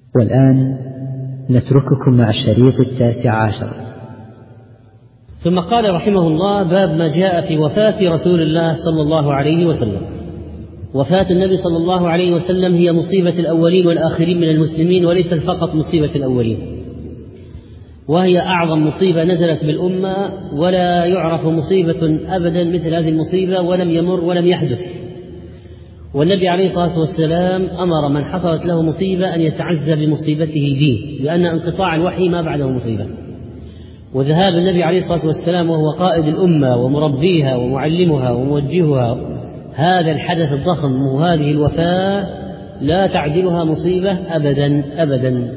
والآن نترككم مع الشريط 19. ثم قال رحمه الله: باب ما جاء في وفاة رسول الله صلى الله عليه وسلم. وفاة النبي صلى الله عليه وسلم هي مصيبة الأولين والآخرين من المسلمين، وليس فقط مصيبة الأولين، وهي أعظم مصيبة نزلت بالأمة، ولا يعرف مصيبة أبدا مثل هذه المصيبة، ولم يمر ولم يحدث. والنبي عليه الصلاة والسلام أمر من حصلت له مصيبة أن يتعزى بمصيبته به، لأن انقطاع الوحي ما بعده مصيبة. وذهاب النبي عليه الصلاة والسلام وهو قائد الأمة ومربيها ومعلمها وموجهها، هذا الحدث الضخم وهذه الوفاة لا تعدلها مصيبة أبدا أبدا.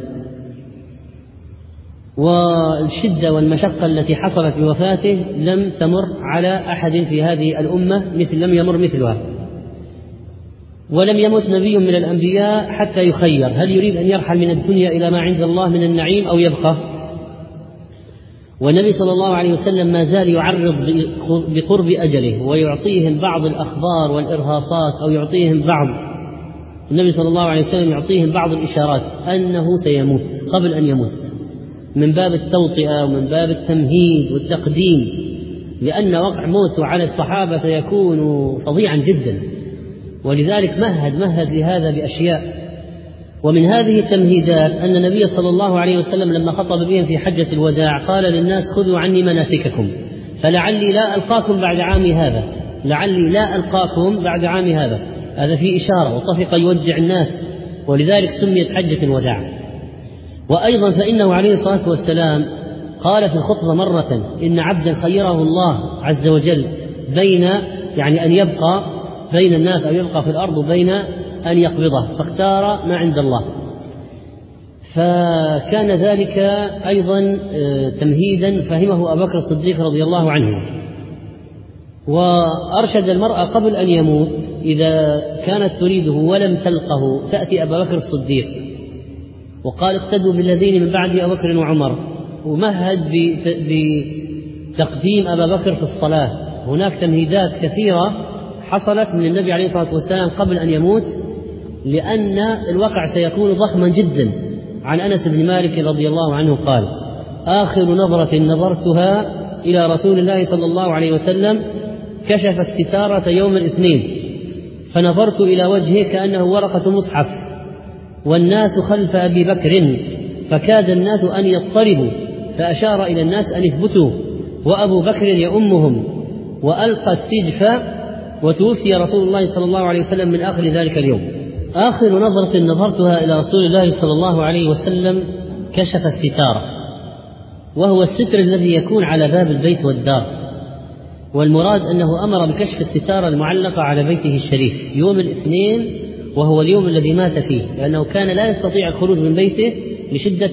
والشدة والمشقة التي حصلت بوفاته لم تمر على أحد في هذه الأمة، لم يمر مثلها. ولم يمت نبي من الأنبياء حتى يخير: هل يريد أن يرحل من الدنيا إلى ما عند الله من النعيم أو يبقى؟ والنبي صلى الله عليه وسلم ما زال يعرض بقرب أجله، ويعطيهم بعض الأخبار والإرهاصات، أو يعطيهم النبي صلى الله عليه وسلم يعطيهم بعض الإشارات أنه سيموت قبل أن يموت، من باب التوطئة ومن باب التمهيد والتقديم، لأن وقع موته على الصحابة سيكون فظيعا جدا. ولذلك مهد لهذا بأشياء. ومن هذه التمهيدات أن النبي صلى الله عليه وسلم لما خطب بهم في حجة الوداع قال للناس: خذوا عني مناسككم فلعلي لا ألقاكم بعد عامي هذا، لعلي لا ألقاكم بعد عامي هذا. هذا فيه إشارة، وطفق يودع الناس، ولذلك سميت حجة الوداع. وأيضا فإنه عليه الصلاة والسلام قال في الخطبة مرة: إن عبدا خيره الله عز وجل بين أن يبقى بين الناس أو يبقى في الأرض، وبين أن يقبضه، فاختار ما عند الله. فكان ذلك أيضا تمهيدا فهمه أبو بكر الصديق رضي الله عنه. وأرشد المرأة قبل أن يموت إذا كانت تريده ولم تلقه تأتي أبا بكر الصديق، وقال: اقتدوا بالذين من بعد أبو بكر وعمر. ومهد بتقديم أبا بكر في الصلاة. هناك تمهيدات كثيرة حصلت من النبي عليه الصلاة والسلام قبل أن يموت، لأن الواقع سيكون ضخما جدا. عن أنس بن مالك رضي الله عنه قال: آخر نظرة نظرتها إلى رسول الله صلى الله عليه وسلم كشف الستارة يوم الاثنين، فنظرت إلى وجهه كأنه ورقة مصحف، والناس خلف أبي بكر، فكاد الناس أن يضطربوا، فأشار إلى الناس أن اثبتوا، وأبو بكر يؤمهم، وألقى السجف، وتوفي رسول الله صلى الله عليه وسلم من آخر ذلك اليوم. آخر نظرة نظرتها إلى رسول الله صلى الله عليه وسلم كشف الستارة، وهو الستر الذي يكون على باب البيت والدار. والمراد أنه أمر بكشف الستارة المعلقة على بيته الشريف يوم الاثنين، وهو اليوم الذي مات فيه، لأنه كان لا يستطيع الخروج من بيته لشدة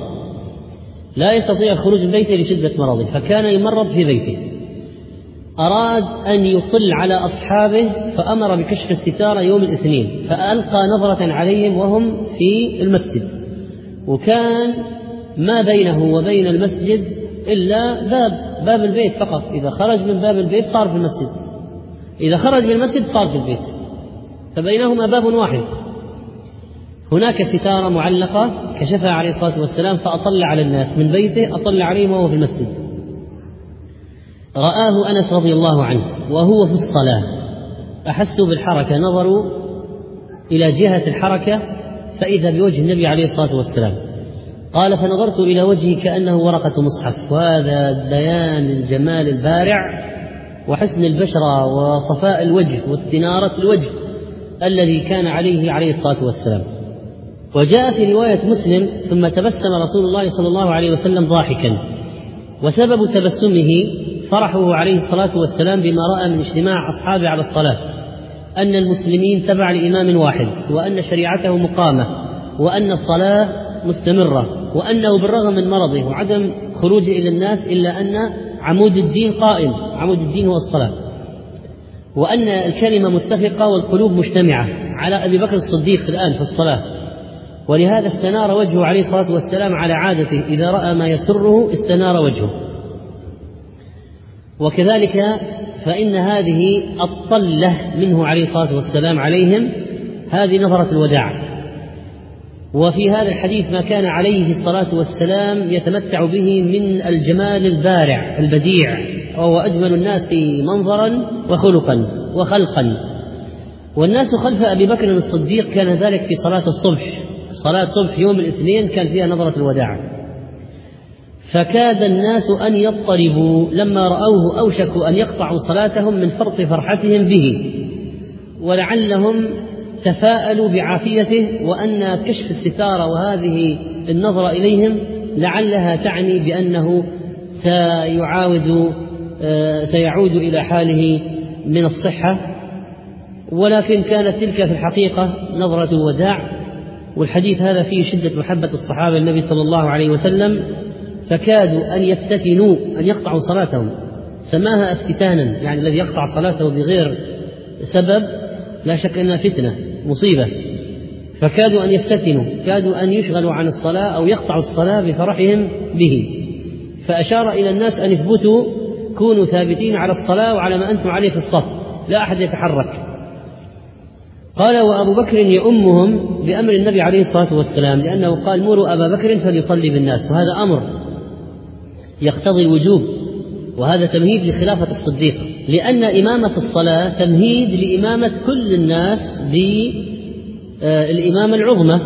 مرضه، فكان يمرض في بيته. أراد أن يطل على أصحابه فأمر بكشف الستارة يوم الاثنين، فألقى نظرة عليهم وهم في المسجد، وكان ما بينه وبين المسجد إلا باب البيت فقط. إذا خرج من باب البيت صار في المسجد، إذا خرج من المسجد صار في البيت، فبينهما باب واحد. هناك ستارة معلقة كشفها عليه الصلاة والسلام، فأطلع على الناس من بيته، أطلع عليهم وهو في المسجد. رآه أنس رضي الله عنه وهو في الصلاة، أحسوا بالحركة، نظروا إلى جهة الحركة فإذا بوجه النبي عليه الصلاة والسلام. قال: فنظرت إلى وجهه كأنه ورقة مصحف. وهذا بيان الجمال البارع وحسن البشرة وصفاء الوجه واستنارة الوجه الذي كان عليه الصلاة والسلام. وجاء في رواية مسلم: ثم تبسم رسول الله صلى الله عليه وسلم ضاحكا، وسبب تبسمه فرحه عليه الصلاة والسلام بما رأى من اجتماع أصحابه على الصلاة، أن المسلمين تبع لإمام واحد، وأن شريعته مقامة، وأن الصلاة مستمرة، وأنه بالرغم من مرضه وعدم خروجه إلى الناس إلا أن عمود الدين قائم، عمود الدين هو الصلاة، وأن الكلمة متفقة والقلوب مجتمعة على أبي بكر الصديق الآن في الصلاة. ولهذا استنار وجهه عليه الصلاة والسلام على عادته، إذا رأى ما يسره استنار وجهه. وكذلك فإن هذه الطلة منه عليه الصلاة والسلام عليهم، هذه نظرة الوداع. وفي هذا الحديث ما كان عليه الصلاة والسلام يتمتع به من الجمال البارع البديع، وهو أجمل الناس منظرا وخلقا وخلقا. والناس خلف أبي بكر الصديق كان ذلك في صلاة الصبح. صلاة صبح يوم الاثنين كان فيها نظرة الوداع، فكاد الناس أن يضطربوا لما رأوه، أوشكوا أن يقطعوا صلاتهم من فرط فرحتهم به، ولعلهم تفاءلوا بعافيته، وأن كشف الستارة وهذه النظرة إليهم لعلها تعني بأنه سيعود إلى حاله من الصحة. ولكن كانت تلك في الحقيقة نظرة الوداع. والحديث هذا فيه شدة محبة الصحابة النبي صلى الله عليه وسلم، فكادوا أن يفتتنوا أن يقطعوا صلاتهم. سماها افتتانا، يعني الذي يقطع صلاته بغير سبب لا شك أنها فتنة مصيبة. فكادوا أن يفتتنوا، كادوا أن يشغلوا عن الصلاة أو يقطعوا الصلاة بفرحهم به. فأشار إلى الناس أن اثبتوا، كونوا ثابتين على الصلاة وعلى ما أنتم عليه في الصف، لا أحد يتحرك. قال وأبو بكر يؤمهم بأمر النبي عليه الصلاة والسلام، لأنه قال مروا أبا بكر فليصلي بالناس، وهذا أمر يقتضي الوجوب، وهذا تمهيد لخلافة الصديق، لأن إمامة الصلاة تمهيد لإمامة كل الناس بالإمامة العظمى.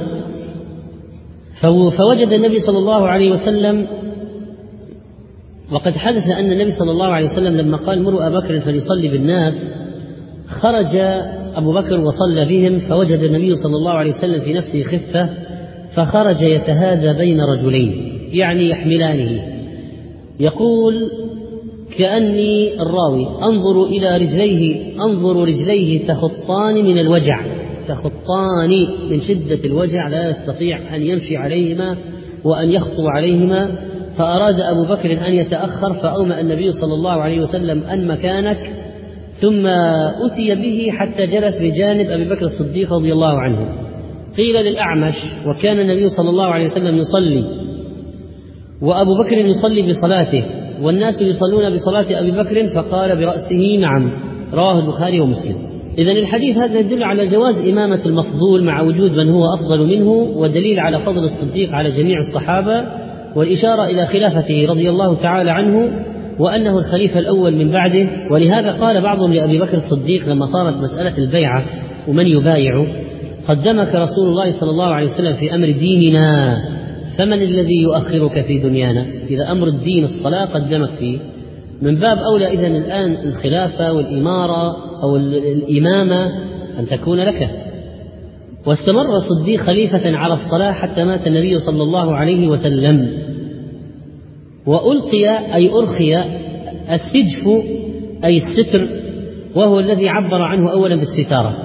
فوجد النبي صلى الله عليه وسلم، وقد حدث أن النبي صلى الله عليه وسلم لما قال مروا أبا بكر فليصلي بالناس، خرج أبو بكر وصلى بهم، فوجد النبي صلى الله عليه وسلم في نفسه خفة، فخرج يتهادى بين رجلين يعني يحملانه، يقول كأني الراوي أنظر رجليه تخطان من الوجع، تخطان من شدة الوجع، لا يستطيع أن يمشي عليهما وأن يخطو عليهما. فأراد أبو بكر أن يتأخر، فأومأ النبي صلى الله عليه وسلم أن مكانك، ثم أتي به حتى جلس بجانب أبي بكر الصديق رضي الله عنه. قيل للأعمش، وكان النبي صلى الله عليه وسلم يصلي وأبو بكر يصلي بصلاته والناس يصلون بصلاة أبي بكر، فقال برأسه نعم. رواه البخاري ومسلم. إذن الحديث هذا يدل على جواز إمامة المفضول مع وجود من هو أفضل منه، ودليل على فضل الصديق على جميع الصحابة، والإشارة إلى خلافته رضي الله تعالى عنه، وأنه الخليفة الأول من بعده. ولهذا قال بعضهم لأبي بكر الصديق لما صارت مسألة البيعة ومن يبايع: قدمك رسول الله صلى الله عليه وسلم في أمر ديننا، فمن الذي يؤخرك في دنيانا؟ إذا أمر الدين الصلاة قدمك فيه، من باب أولى إذن الآن الخلافة والإمارة أو الإمامة أن تكون لك. واستمر الصديق خليفة على الصلاة حتى مات النبي صلى الله عليه وسلم. وألقي أي أرخي السجف أي الستر، وهو الذي عبر عنه أولا بالستارة.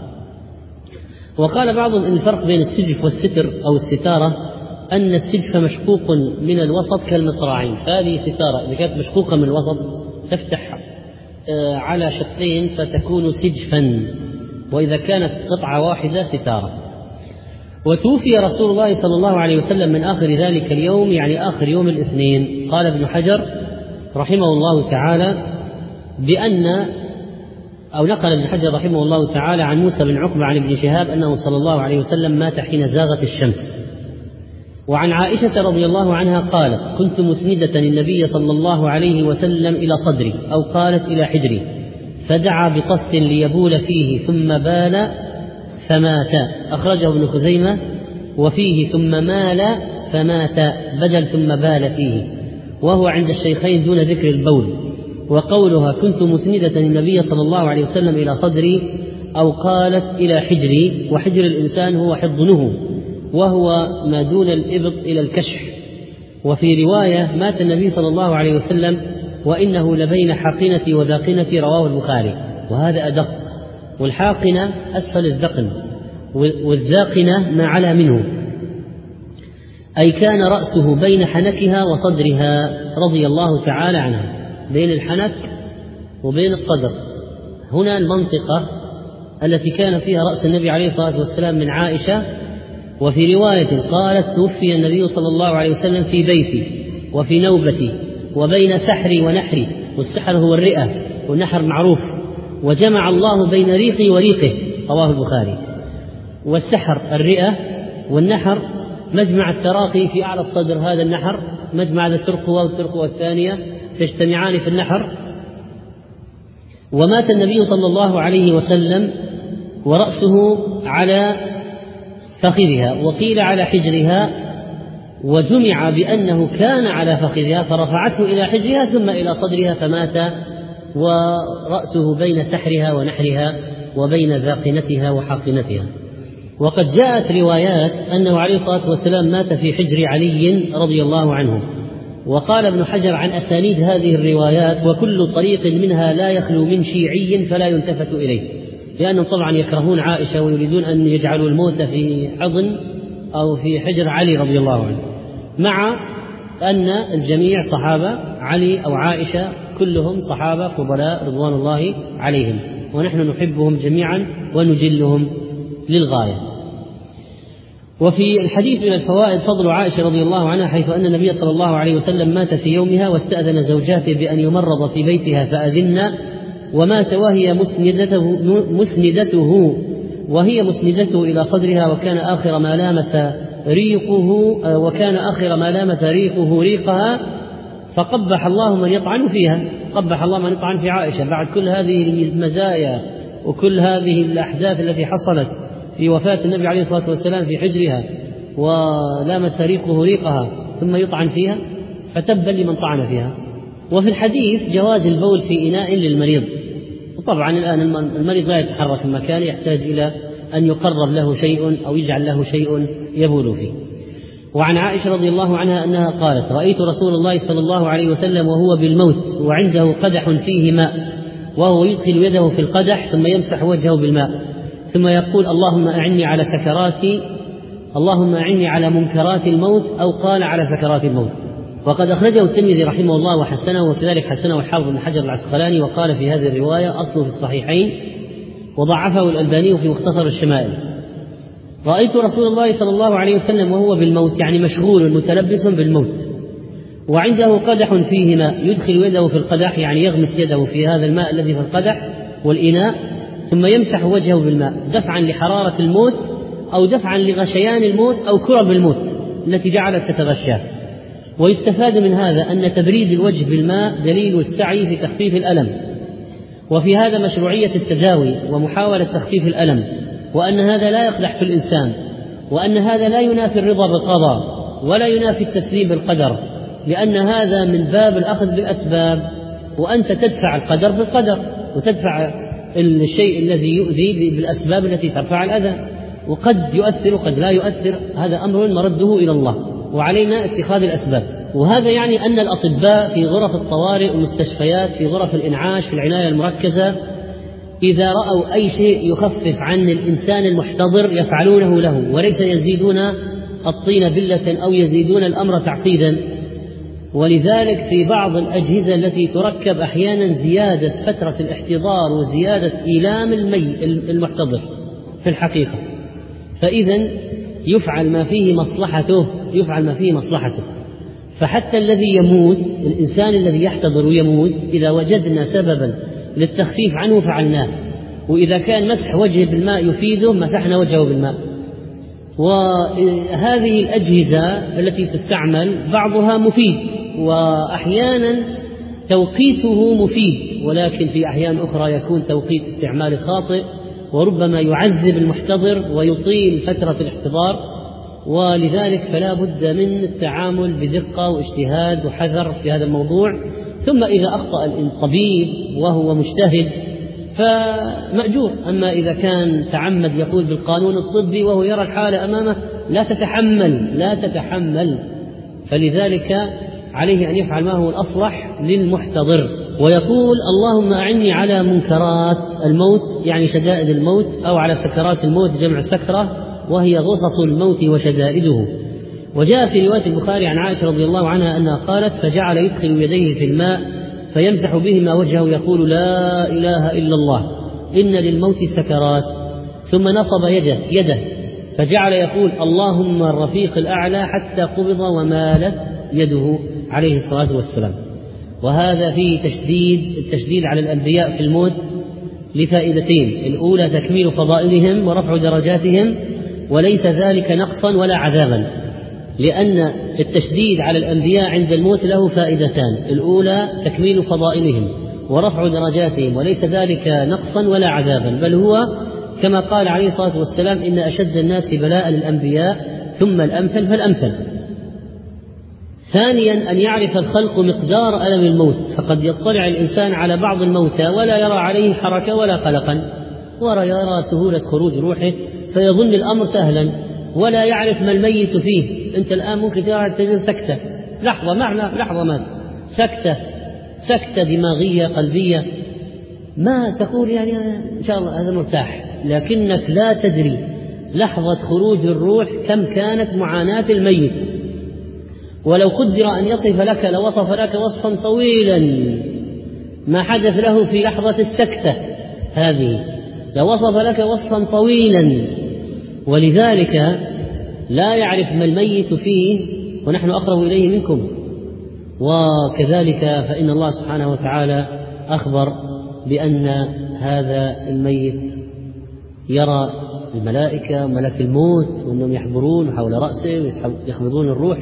وقال بعضهم إن الفرق بين السجف والستر أو الستارة أن السجف مشقوق من الوسط كالمصراعين، هذه ستارة إذا كانت مشقوقة من الوسط تفتح على شقين فتكون سجفا، وإذا كانت قطعة واحدة ستارة. وتوفي رسول الله صلى الله عليه وسلم من آخر ذلك اليوم، يعني آخر يوم الاثنين. قال ابن حجر رحمه الله تعالى نقل ابن حجر رحمه الله تعالى عن موسى بن عقبة عن ابن شهاب أنه صلى الله عليه وسلم مات حين زاغت الشمس. وعن عائشة رضي الله عنها قالت: كنت مسندة النبي صلى الله عليه وسلم إلى صدري، أو قالت إلى حجري، فدعا بطست ليبول فيه ثم بال فمات. أخرجه ابن خزيمة. وفيه ثم مال فمات بدل ثم بال فيه، وهو عند الشيخين دون ذكر البول. وقولها كنت مسندة النبي صلى الله عليه وسلم إلى صدري، أو قالت إلى حجري، وحجر الإنسان هو حضنه، وهو ما دون الإبط إلى الكشف. وفي رواية مات النبي صلى الله عليه وسلم وإنه لبين حاقنتي وذاقنتي، رواه البخاري. وهذا أدق، والحاقنة أسفل الذقن، والذاقنة ما علا منه، أي كان رأسه بين حنكها وصدرها رضي الله تعالى عنها، بين الحنك وبين الصدر. هنا المنطقة التي كان فيها رأس النبي عليه الصلاة والسلام من عائشة. وفي رواية قالت: توفي النبي صلى الله عليه وسلم في بيتي وفي نوبتي وبين سحري ونحري، والسحر هو الرئة والنحر معروف، وجمع الله بين ريقي وريقه، رواه البخاري. والسحر الرئة والنحر مجمع التراقي في أعلى الصدر، هذا النحر مجمع الترقوة والترقوة الثانية تجتمعان في النحر. ومات النبي صلى الله عليه وسلم ورأسه على فخذها، وقيل على حجرها، وجمع بأنه كان على فخذها فرفعته إلى حجرها ثم إلى صدرها فمات، ورأسه بين سحرها ونحرها وبين ذاقنتها وحاقنتها. وقد جاءت روايات أنه عليه الصلاة والسلام مات في حجر علي رضي الله عنه. وقال ابن حجر عن أسانيد هذه الروايات: وكل طريق منها لا يخلو من شيعي فلا يلتفت إليه، لأنهم طبعا يكرهون عائشة ويريدون أن يجعلوا الموت في حضن أو في حجر علي رضي الله عنه، مع أن الجميع صحابة، علي أو عائشة كلهم صحابة فضلاء رضوان الله عليهم، ونحن نحبهم جميعا ونجلهم للغاية. وفي الحديث من الفوائد فضل عائشة رضي الله عنها، حيث أن النبي صلى الله عليه وسلم مات في يومها واستأذن زوجاته بأن يمرض في بيتها فأذن، ومات وهي مسندته إلى صدرها، وكان آخر ما لامس ريقه ريقها، فقبح الله من يطعن فيها، قبح الله من يطعن في عائشة بعد كل هذه المزايا وكل هذه الأحداث التي حصلت في وفاة النبي عليه الصلاة والسلام في حجرها ولامس ريقه ريقها ثم يطعن فيها، فتبا لمن طعن فيها. وفي الحديث جواز البول في إناء للمريض، وطبعا الآن المريض لا يتحرك من مكانه، يحتاج إلى أن يقرب له شيء أو يجعل له شيء يبول فيه. وعن عائشة رضي الله عنها أنها قالت: رأيت رسول الله صلى الله عليه وسلم وهو بالموت وعنده قدح فيه ماء، وهو يدخل يده في القدح ثم يمسح وجهه بالماء، ثم يقول: اللهم أعني على منكرات الموت، أو قال على سكرات الموت. وقد أخرجه الترمذي رحمه الله وحسنه، وكذلك حسنه الحافظ بن حجر العسقلاني، وقال في هذه الرواية أصله في الصحيحين، وضعفه الألباني في مختصر الشمائل. رأيت رسول الله صلى الله عليه وسلم وهو بالموت، يعني مشغول متلبس بالموت، وعنده قدح فيه ماء، يدخل يده في القدح، يعني يغمس يده في هذا الماء الذي في القدح والإناء، ثم يمسح وجهه بالماء، دفعا لحرارة الموت أو دفعا لغشيان الموت أو كرب الموت التي جعلت تتغشاه. ويستفاد من هذا أن تبريد الوجه بالماء دليل السعي في تخفيف الألم، وفي هذا مشروعية التداوي ومحاولة تخفيف الألم، وأن هذا لا يقدح في الإنسان، وأن هذا لا ينافي الرضا بالقضاء ولا ينافي التسليم بالقدر، لأن هذا من باب الأخذ بالأسباب، وأنت تدفع القدر بالقدر، وتدفع الشيء الذي يؤذي بالأسباب التي ترفع الأذى، وقد يؤثر وقد لا يؤثر، هذا أمر مرده إلى الله، وعلينا اتخاذ الأسباب. وهذا يعني أن الأطباء في غرف الطوارئ والمستشفيات، في غرف الإنعاش في العناية المركزة، إذا رأوا أي شيء يخفف عن الإنسان المحتضر يفعلونه له، وليس يزيدون الطين بلة أو يزيدون الأمر تعقيدا. ولذلك في بعض الأجهزة التي تركب أحيانا زيادة فترة الاحتضار وزيادة إيلام المحتضر في الحقيقة، فإذا يفعل ما فيه مصلحته. فحتى الذي يموت، الإنسان الذي يحتضر ويموت، إذا وجدنا سببا للتخفيف عنه فعلناه، وإذا كان مسح وجهه بالماء يفيده مسحنا وجهه بالماء. وهذه الأجهزة التي تستعمل بعضها مفيد، وأحيانا توقيته مفيد، ولكن في أحيان أخرى يكون توقيت استعمال خاطئ، وربما يعذب المحتضر ويطيل فترة الاحتضار. ولذلك فلا بد من التعامل بدقة واجتهاد وحذر في هذا الموضوع. ثم إذا أخطأ الطبيب وهو مجتهد فمأجور، أما إذا كان تعمد يقول بالقانون الطبي وهو يرى الحالة أمامه لا تتحمل، فلذلك عليه أن يفعل ما هو الأصلح للمحتضر. ويقول: اللهم أعني على منكرات الموت، يعني شدائد الموت، أو على سكرات الموت، جمع سكرة، وهي غصص الموت وشدائده. وجاء في رواية البخاري عن عائشة رضي الله عنها أنها قالت: فجعل يدخل يديه في الماء فيمسح بهما وجهه يقول: لا إله إلا الله، إن للموت سكرات، ثم نصب يده فجعل يقول: اللهم الرفيق الأعلى، حتى قبض ومالت يده عليه الصلاة والسلام. وهذا فيه التشديد على الأنبياء في الموت لفائدتين: الأولى تكميل فضائلهم ورفع درجاتهم، وليس ذلك نقصا ولا عذابا، لأن التشديد على الأنبياء عند الموت له فائدتان: الأولى تكميل فضائلهم ورفع درجاتهم، وليس ذلك نقصا ولا عذابا، بل هو كما قال عليه الصلاة والسلام: إن أشد الناس بلاء الأنبياء ثم الأمثل فالأمثل. ثانيا أن يعرف الخلق مقدار ألم الموت، فقد يطلع الإنسان على بعض الموتى ولا يرى عليه حركة ولا قلقا، ولا يرى سهولة خروج روحه فيظن الأمر سهلا، ولا يعرف ما الميت فيه. أنت الآن ممكن تجد سكتة، لحظة مات، سكتة دماغية قلبية، ما تقول يعني إن شاء الله هذا مرتاح، لكنك لا تدري لحظة خروج الروح كم كانت معاناة الميت. ولو قدر أن يصف لك لوصف لك وصفا طويلا ما حدث له في لحظة السكتة هذه، لوصف لك وصفا طويلا، ولذلك لا يعرف ما الميت فيه ونحن أقرب إليه منكم. وكذلك فإن الله سبحانه وتعالى أخبر بأن هذا الميت يرى الملائكة ملك الموت وأنهم يحضرون حول رأسه ويقبضون الروح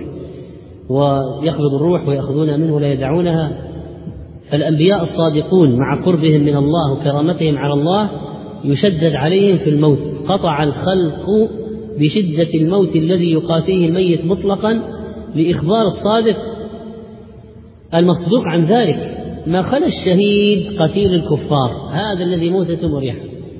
ويأخذون منه لا يدعونها. فالأنبياء الصادقون مع قربهم من الله وكرامتهم على الله يشدد عليهم في الموت. قطع الخلق بشدة الموت الذي يقاسيه الميت مطلقا لإخبار الصادق المصدوق عن ذلك. ما خلا الشهيد قتيل الكفار، هذا الذي موتته مريحة،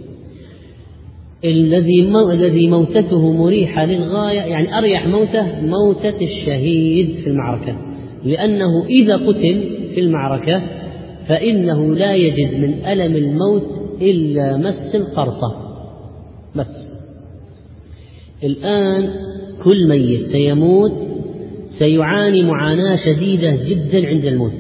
الذي موتته مريحة للغاية، يعني أريح موتة الشهيد في المعركة، لأنه إذا قتل في المعركة فإنه لا يجد من ألم الموت إلا مس القرصة بس. الآن كل ميت سيموت سيعاني معاناة شديدة جدا عند الموت،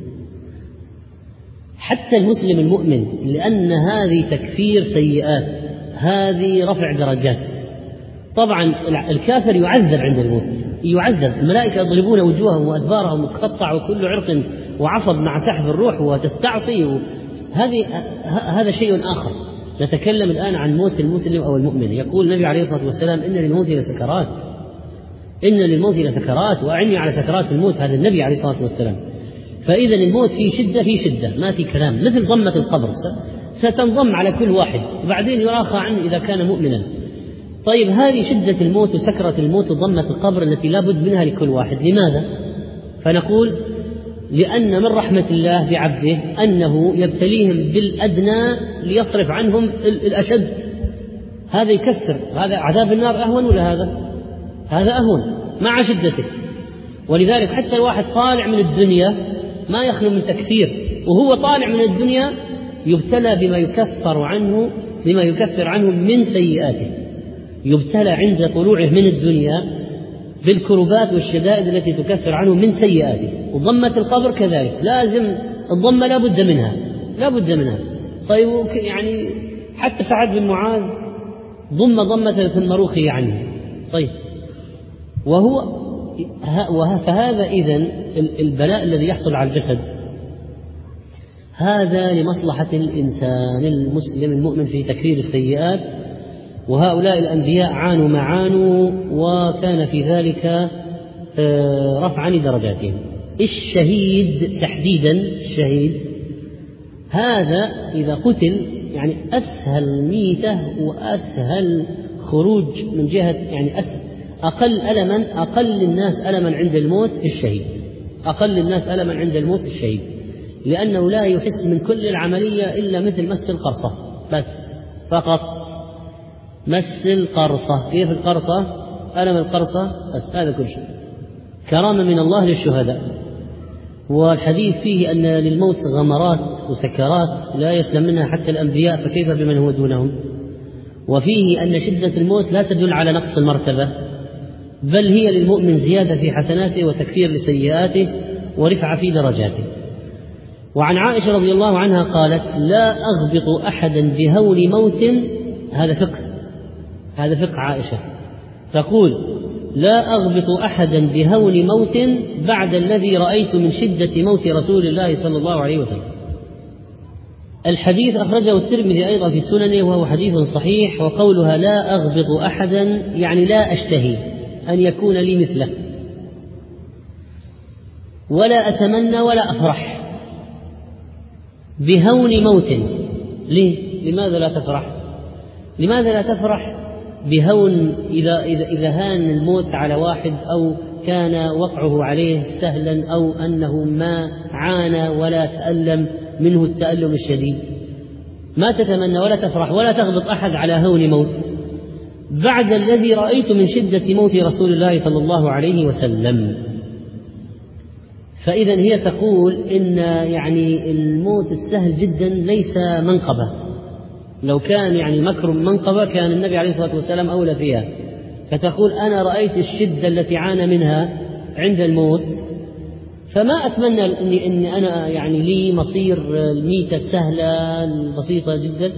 حتى المسلم المؤمن، لأن هذه تكفير سيئات، هذه رفع درجات. طبعا الكافر يعذب عند الموت، يعذب، الملائكة يضربون وجوههم وأدبارهم وتقطع كل عرق وعصب مع سحب الروح وتستعصي. هذا شيء آخر. نتكلم الآن عن موت المسلم أو المؤمن. يقول النبي عليه الصلاة والسلام: إن للموت لسكرات وأعني على سكرات الموت. هذا النبي عليه الصلاة والسلام. فإذا الموت في شدة ما في كلام، مثل ضمة القبر ستنضم على كل واحد وبعدين يراخى عنه إذا كان مؤمنا. طيب هذه شدة الموت وسكرة الموت وضمة القبر التي لا بد منها لكل واحد. لماذا؟ فنقول: لأن من رحمة الله بعبده أنه يبتليهم بالأدنى ليصرف عنهم الأشد. هذا يكثر، هذا عذاب النار أهون ولا هذا أهون مع شدته. ولذلك حتى الواحد طالع من الدنيا ما يخلو من تكثير، وهو طالع من الدنيا يبتلى بما يكفر عنه من سيئاته. يبتلى عند طلوعه من الدنيا بالكربات والشدائد التي تكفر عنه من سيئاته. وضمة القبر كذلك، لازم الضمة لا بد منها. طيب يعني حتى سعد بن معاذ ضمة ثم رخي عنه. طيب فهذا إذن البلاء الذي يحصل على الجسد هذا لمصلحة الإنسان المسلم المؤمن في تكفير السيئات. وهؤلاء الأنبياء عانوا ما عانوا، وكان في ذلك رفعا لدرجاتهم. الشهيد تحديدا، الشهيد هذا إذا قتل يعني أسهل ميتة وأسهل خروج من جهة، يعني أقل الناس ألما عند الموت الشهيد، لأنه لا يحس من كل العملية إلا مثل مس القرصة بس، فقط مس القرصة. كيف القرصة؟ ألم القرصة بس، هذا كل شيء. كرامة من الله للشهداء. والحديث فيه أن للموت غمرات وسكرات لا يسلم منها حتى الأنبياء، فكيف بمن هو دونهم؟ وفيه أن شدة الموت لا تدل على نقص المرتبة، بل هي للمؤمن زيادة في حسناته وتكفير لسيئاته ورفعة في درجاته. وعن عائشة رضي الله عنها قالت: لا أغبط أحدا بهول موت. هذا فقه عائشة، تقول: لا أغبط أحدا بهول موت بعد الذي رأيت من شدة موت رسول الله صلى الله عليه وسلم. الحديث أخرجه الترمذي أيضا في سننه وهو حديث صحيح، وقولها لا أغبط أحدا يعني لا أشتهي أن يكون لي مثله، ولا أتمنى ولا أفرح بهون موت. لماذا لا تفرح؟ لماذا لا تفرح بهون إذا هان الموت على واحد أو كان وقعه عليه سهلا أو أنه ما عانى ولا تألم منه التألم الشديد؟ ما تتمنى ولا تفرح ولا تغبط أحد على هون موت بعد الذي رأيت من شدة موت رسول الله صلى الله عليه وسلم. فإذا هي تقول إن يعني الموت السهل جدا ليس منقبة، لو كان يعني مكر منقبة كان النبي عليه الصلاة والسلام أولى فيها. فتقول أنا رأيت الشدة التي عانى منها عند الموت، فما أتمنى إني أنا يعني لي مصير الميتة السهلة البسيطة جدا،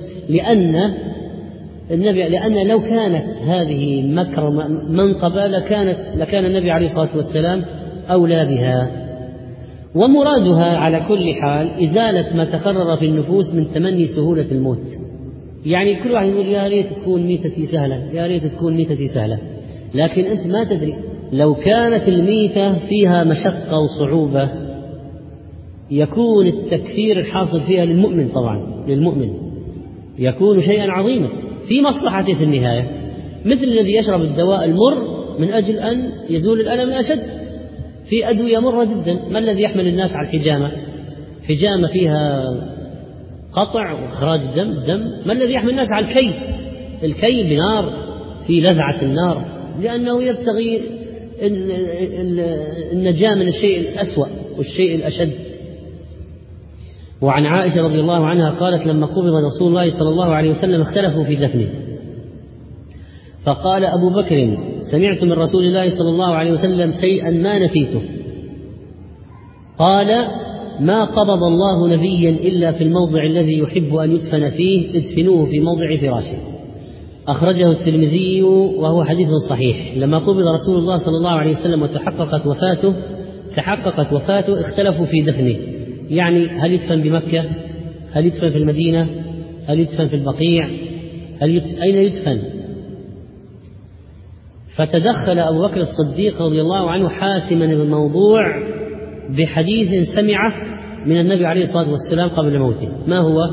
لأن لو كانت هذه مكر منقبة لكان النبي عليه الصلاة والسلام أولى بها. ومرادها على كل حال إزالة ما تقرر في النفوس من تمني سهولة الموت. يعني كل واحد يقول يا ريت تكون ميتتي سهلة، يا ريت تكون ميتتي سهلة، لكن أنت ما تدري لو كانت الميتة فيها مشقة وصعوبة يكون التكفير الحاصل فيها للمؤمن، طبعا للمؤمن يكون شيئا عظيما في مصلحته في النهاية، مثل الذي يشرب الدواء المر من أجل أن يزول الألم أشد. في أدوية مرة جدا، ما الذي يحمل الناس على الحجامة؟ حجامة فيها قطع وإخراج دم. ما الذي يحمل الناس على الكي بنار، في لذعة النار، لأنه يبتغي النجاة من الشيء الأسوأ والشيء الأشد. وعن عائشة رضي الله عنها قالت لما قبض رسول الله صلى الله عليه وسلم اختلفوا في دفنه، فقال أبو بكر سمعت من رسول الله صلى الله عليه وسلم شيئا ما نسيته، قال ما قبض الله نبيا إلا في الموضع الذي يحب أن يدفن فيه ادفنوه في موضع فراشه. أخرجه الترمذي وهو حديث صحيح. لما قبض رسول الله صلى الله عليه وسلم وتحققت وفاته اختلفوا في دفنه، يعني هل يدفن بمكة، هل يدفن في المدينة، هل يدفن في البقيع، أين يدفن؟ فتدخل أبو بكر الصديق رضي الله عنه حاسما الموضوع بحديث سمعه من النبي عليه الصلاة والسلام قبل موته. ما هو؟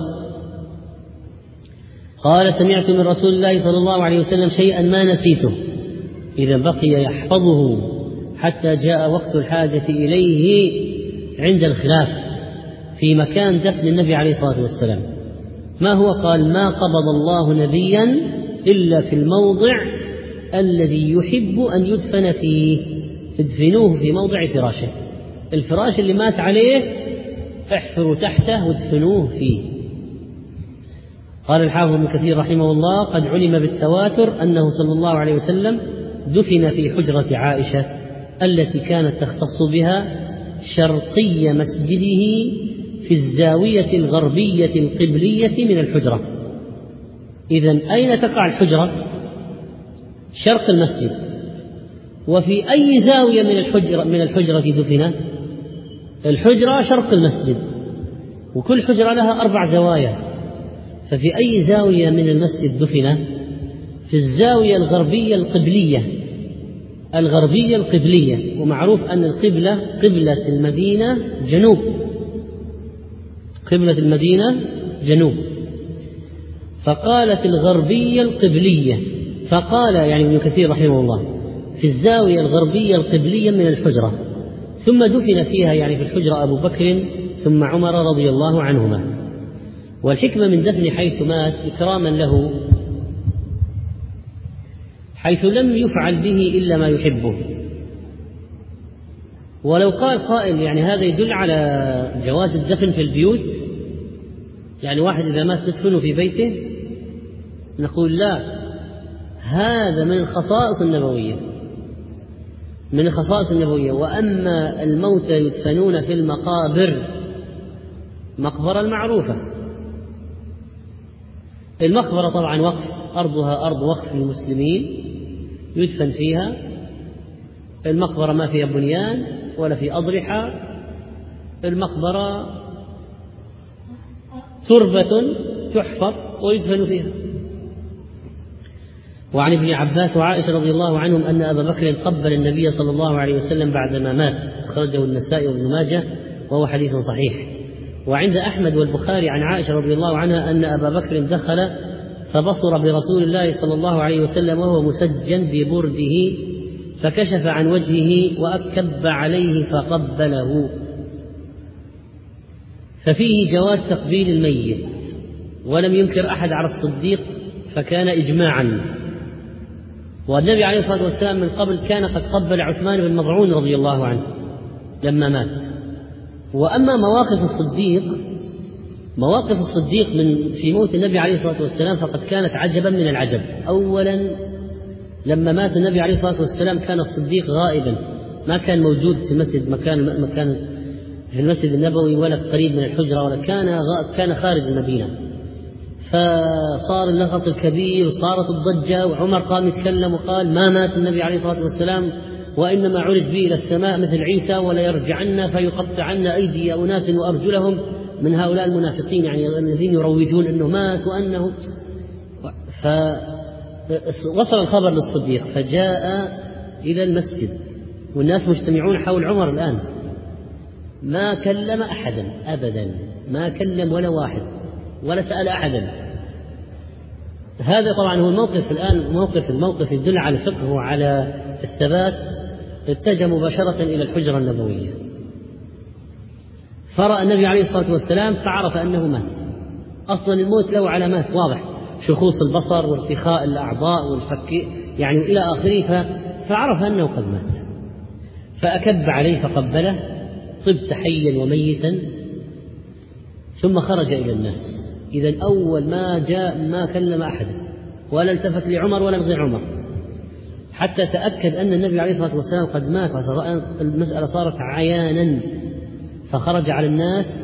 قال سمعت من رسول الله صلى الله عليه وسلم شيئا ما نسيته، إذا بقي يحفظه حتى جاء وقت الحاجة إليه عند الخلاف في مكان دفن النبي عليه الصلاة والسلام. ما هو؟ قال ما قبض الله نبيا إلا في الموضع الذي يحب أن يدفن فيه ادفنوه في موضع فراشه، الفراش اللي مات عليه احفروا تحته وادفنوه فيه. قال الحافظ ابن كثير رحمه الله قد علم بالتواتر أنه صلى الله عليه وسلم دفن في حجرة عائشة التي كانت تختص بها شرقي مسجده في الزاوية الغربية القبلية من الحجرة. إذن أين تقع الحجرة؟ شرق المسجد. وفي أي زاوية من الحجرة دفن؟ الحجرة شرق المسجد، وكل حجرة لها 4 زوايا، ففي أي زاوية من المسجد دفن؟ في الزاوية الغربية القبلية. ومعروف أن القبلة قبلة المدينة جنوب، قبلة المدينة جنوب، فقالت الغربية القبلية، فقال يعني ابن كثير رحمه الله في الزاوية الغربية القبلية من الحجرة، ثم دفن فيها يعني في الحجرة أبو بكر ثم عمر رضي الله عنهما. والحكمة من دفن حيث مات إكراما له، حيث لم يفعل به إلا ما يحبه. ولو قال قائل يعني هذا يدل على جواز الدفن في البيوت، يعني واحد إذا مات تدفنه في بيته، نقول لا، هذا من الخصائص النبوية. وأما الموتى يدفنون في المقابر، مقبرة المعروفة، المقبرة طبعا وقف، أرضها أرض وقف للمسلمين يدفن فيها. المقبرة ما فيها بنيان ولا في أضرحة، المقبرة تربة تحفر ويدفن فيها. وعن ابن عباس وعائشة رضي الله عنهم أن أبا بكر قبل النبي صلى الله عليه وسلم بعدما مات، أخرجه النسائي وابن ماجه وهو حديث صحيح. وعند أحمد والبخاري عن عائشة رضي الله عنها أن أبا بكر دخل فبصر برسول الله صلى الله عليه وسلم وهو مسجن ببرده فكشف عن وجهه وأكب عليه فقبله. ففيه جواز تقبيل الميت، ولم ينكر أحد على الصديق فكان إجماعا. والنبي عليه الصلاة والسلام من قبل كان قد قبل عثمان بن مظعون رضي الله عنه لما مات. وأما مواقف الصديق في موت النبي عليه الصلاة والسلام فقد كانت عجبا من العجب. أولا لما مات النبي عليه الصلاة والسلام كان الصديق غائبا، ما كان موجود في مسجد مكان في المسجد النبوي ولا قريب من الحجرة، ولا كان خارج المدينة. فصار اللغط الكبير وصارت الضجة، وعمر قام يتكلم وقال ما مات النبي عليه الصلاة والسلام وإنما عرج به إلى السماء مثل عيسى ولا يرجعن فيقطعن أيدي أناس وأرجلهم من هؤلاء المنافقين، يعني الذين يروجون أنه مات وأنه. فوصل الخبر للصديق فجاء إلى المسجد والناس مجتمعون حول عمر الآن، ما كلم أحدا أبدا، ما كلم ولا واحد ولا سأل أحدا. هذا طبعا هو الموقف الآن، الموقف يدل على الفقه وعلى الثبات. اتجه مباشرة إلى الحجرة النبوية فرأى النبي عليه الصلاة والسلام فعرف أنه مات. أصلا الموت له علامات واضح، شخوص البصر وارتخاء الأعضاء والفك يعني إلى آخره، فعرف أنه قد مات. فأكب عليه فقبله طبت حيا وميتا، ثم خرج إلى الناس. إذن أول ما جاء ما كلم أحدا ولا التفت لعمر ولا لغير عمر حتى تأكد أن النبي عليه الصلاة والسلام قد مات، المسألة صارت عيانا. فخرج على الناس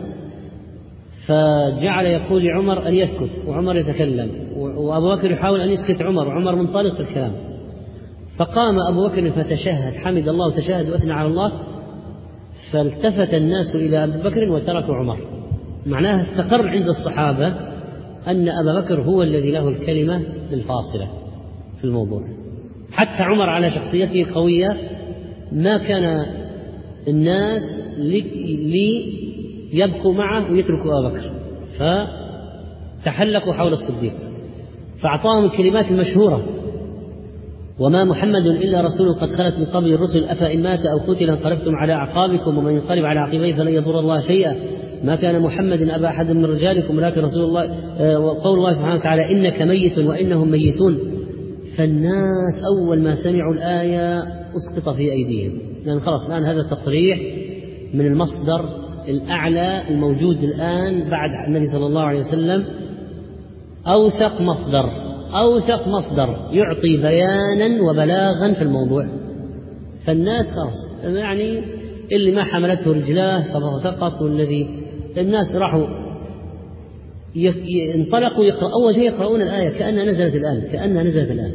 فجعل يقول لعمر أن يسكت وعمر يتكلم، وأبو بكر يحاول أن يسكت عمر وعمر منطلق في الكلام. فقام أبو بكر فتشهد حمد الله وتشهد وأثنى على الله، فالتفت الناس إلى أبي بكر وتركوا عمر. معناها استقر عند الصحابة أن أبا بكر هو الذي له الكلمة الفاصلة في الموضوع. حتى عمر على شخصيته القوية ما كان الناس يبقوا معه ويتركوا أبا بكر، فتحلقوا حول الصديق فأعطاهم الكلمات المشهورة: وما محمد إلا رسول قد خلت من قبل الرسل أفإن مات أو قتل انقلبتم على أعقابكم ومن ينقلب على عقبيه فلن يضر الله شيئا ما كان محمد أبا أحد من رجالكم ولكن رسول الله. وقول الله سبحانه وتعالى إنك ميت وإنهم ميتون. فالناس أول ما سمعوا الآية أسقط في أيديهم، لأن خلاص الآن هذا تصريح من المصدر الأعلى الموجود الآن بعد النبي صلى الله عليه وسلم، أوثق مصدر يعطي بيانا وبلاغا في الموضوع. فالناس خلاص يعني اللي ما حملته رجلاه فهو سقط، والذي الناس راحوا انطلقوا يقرأ أول شيء يقرؤون الآية كأنها نزلت الآن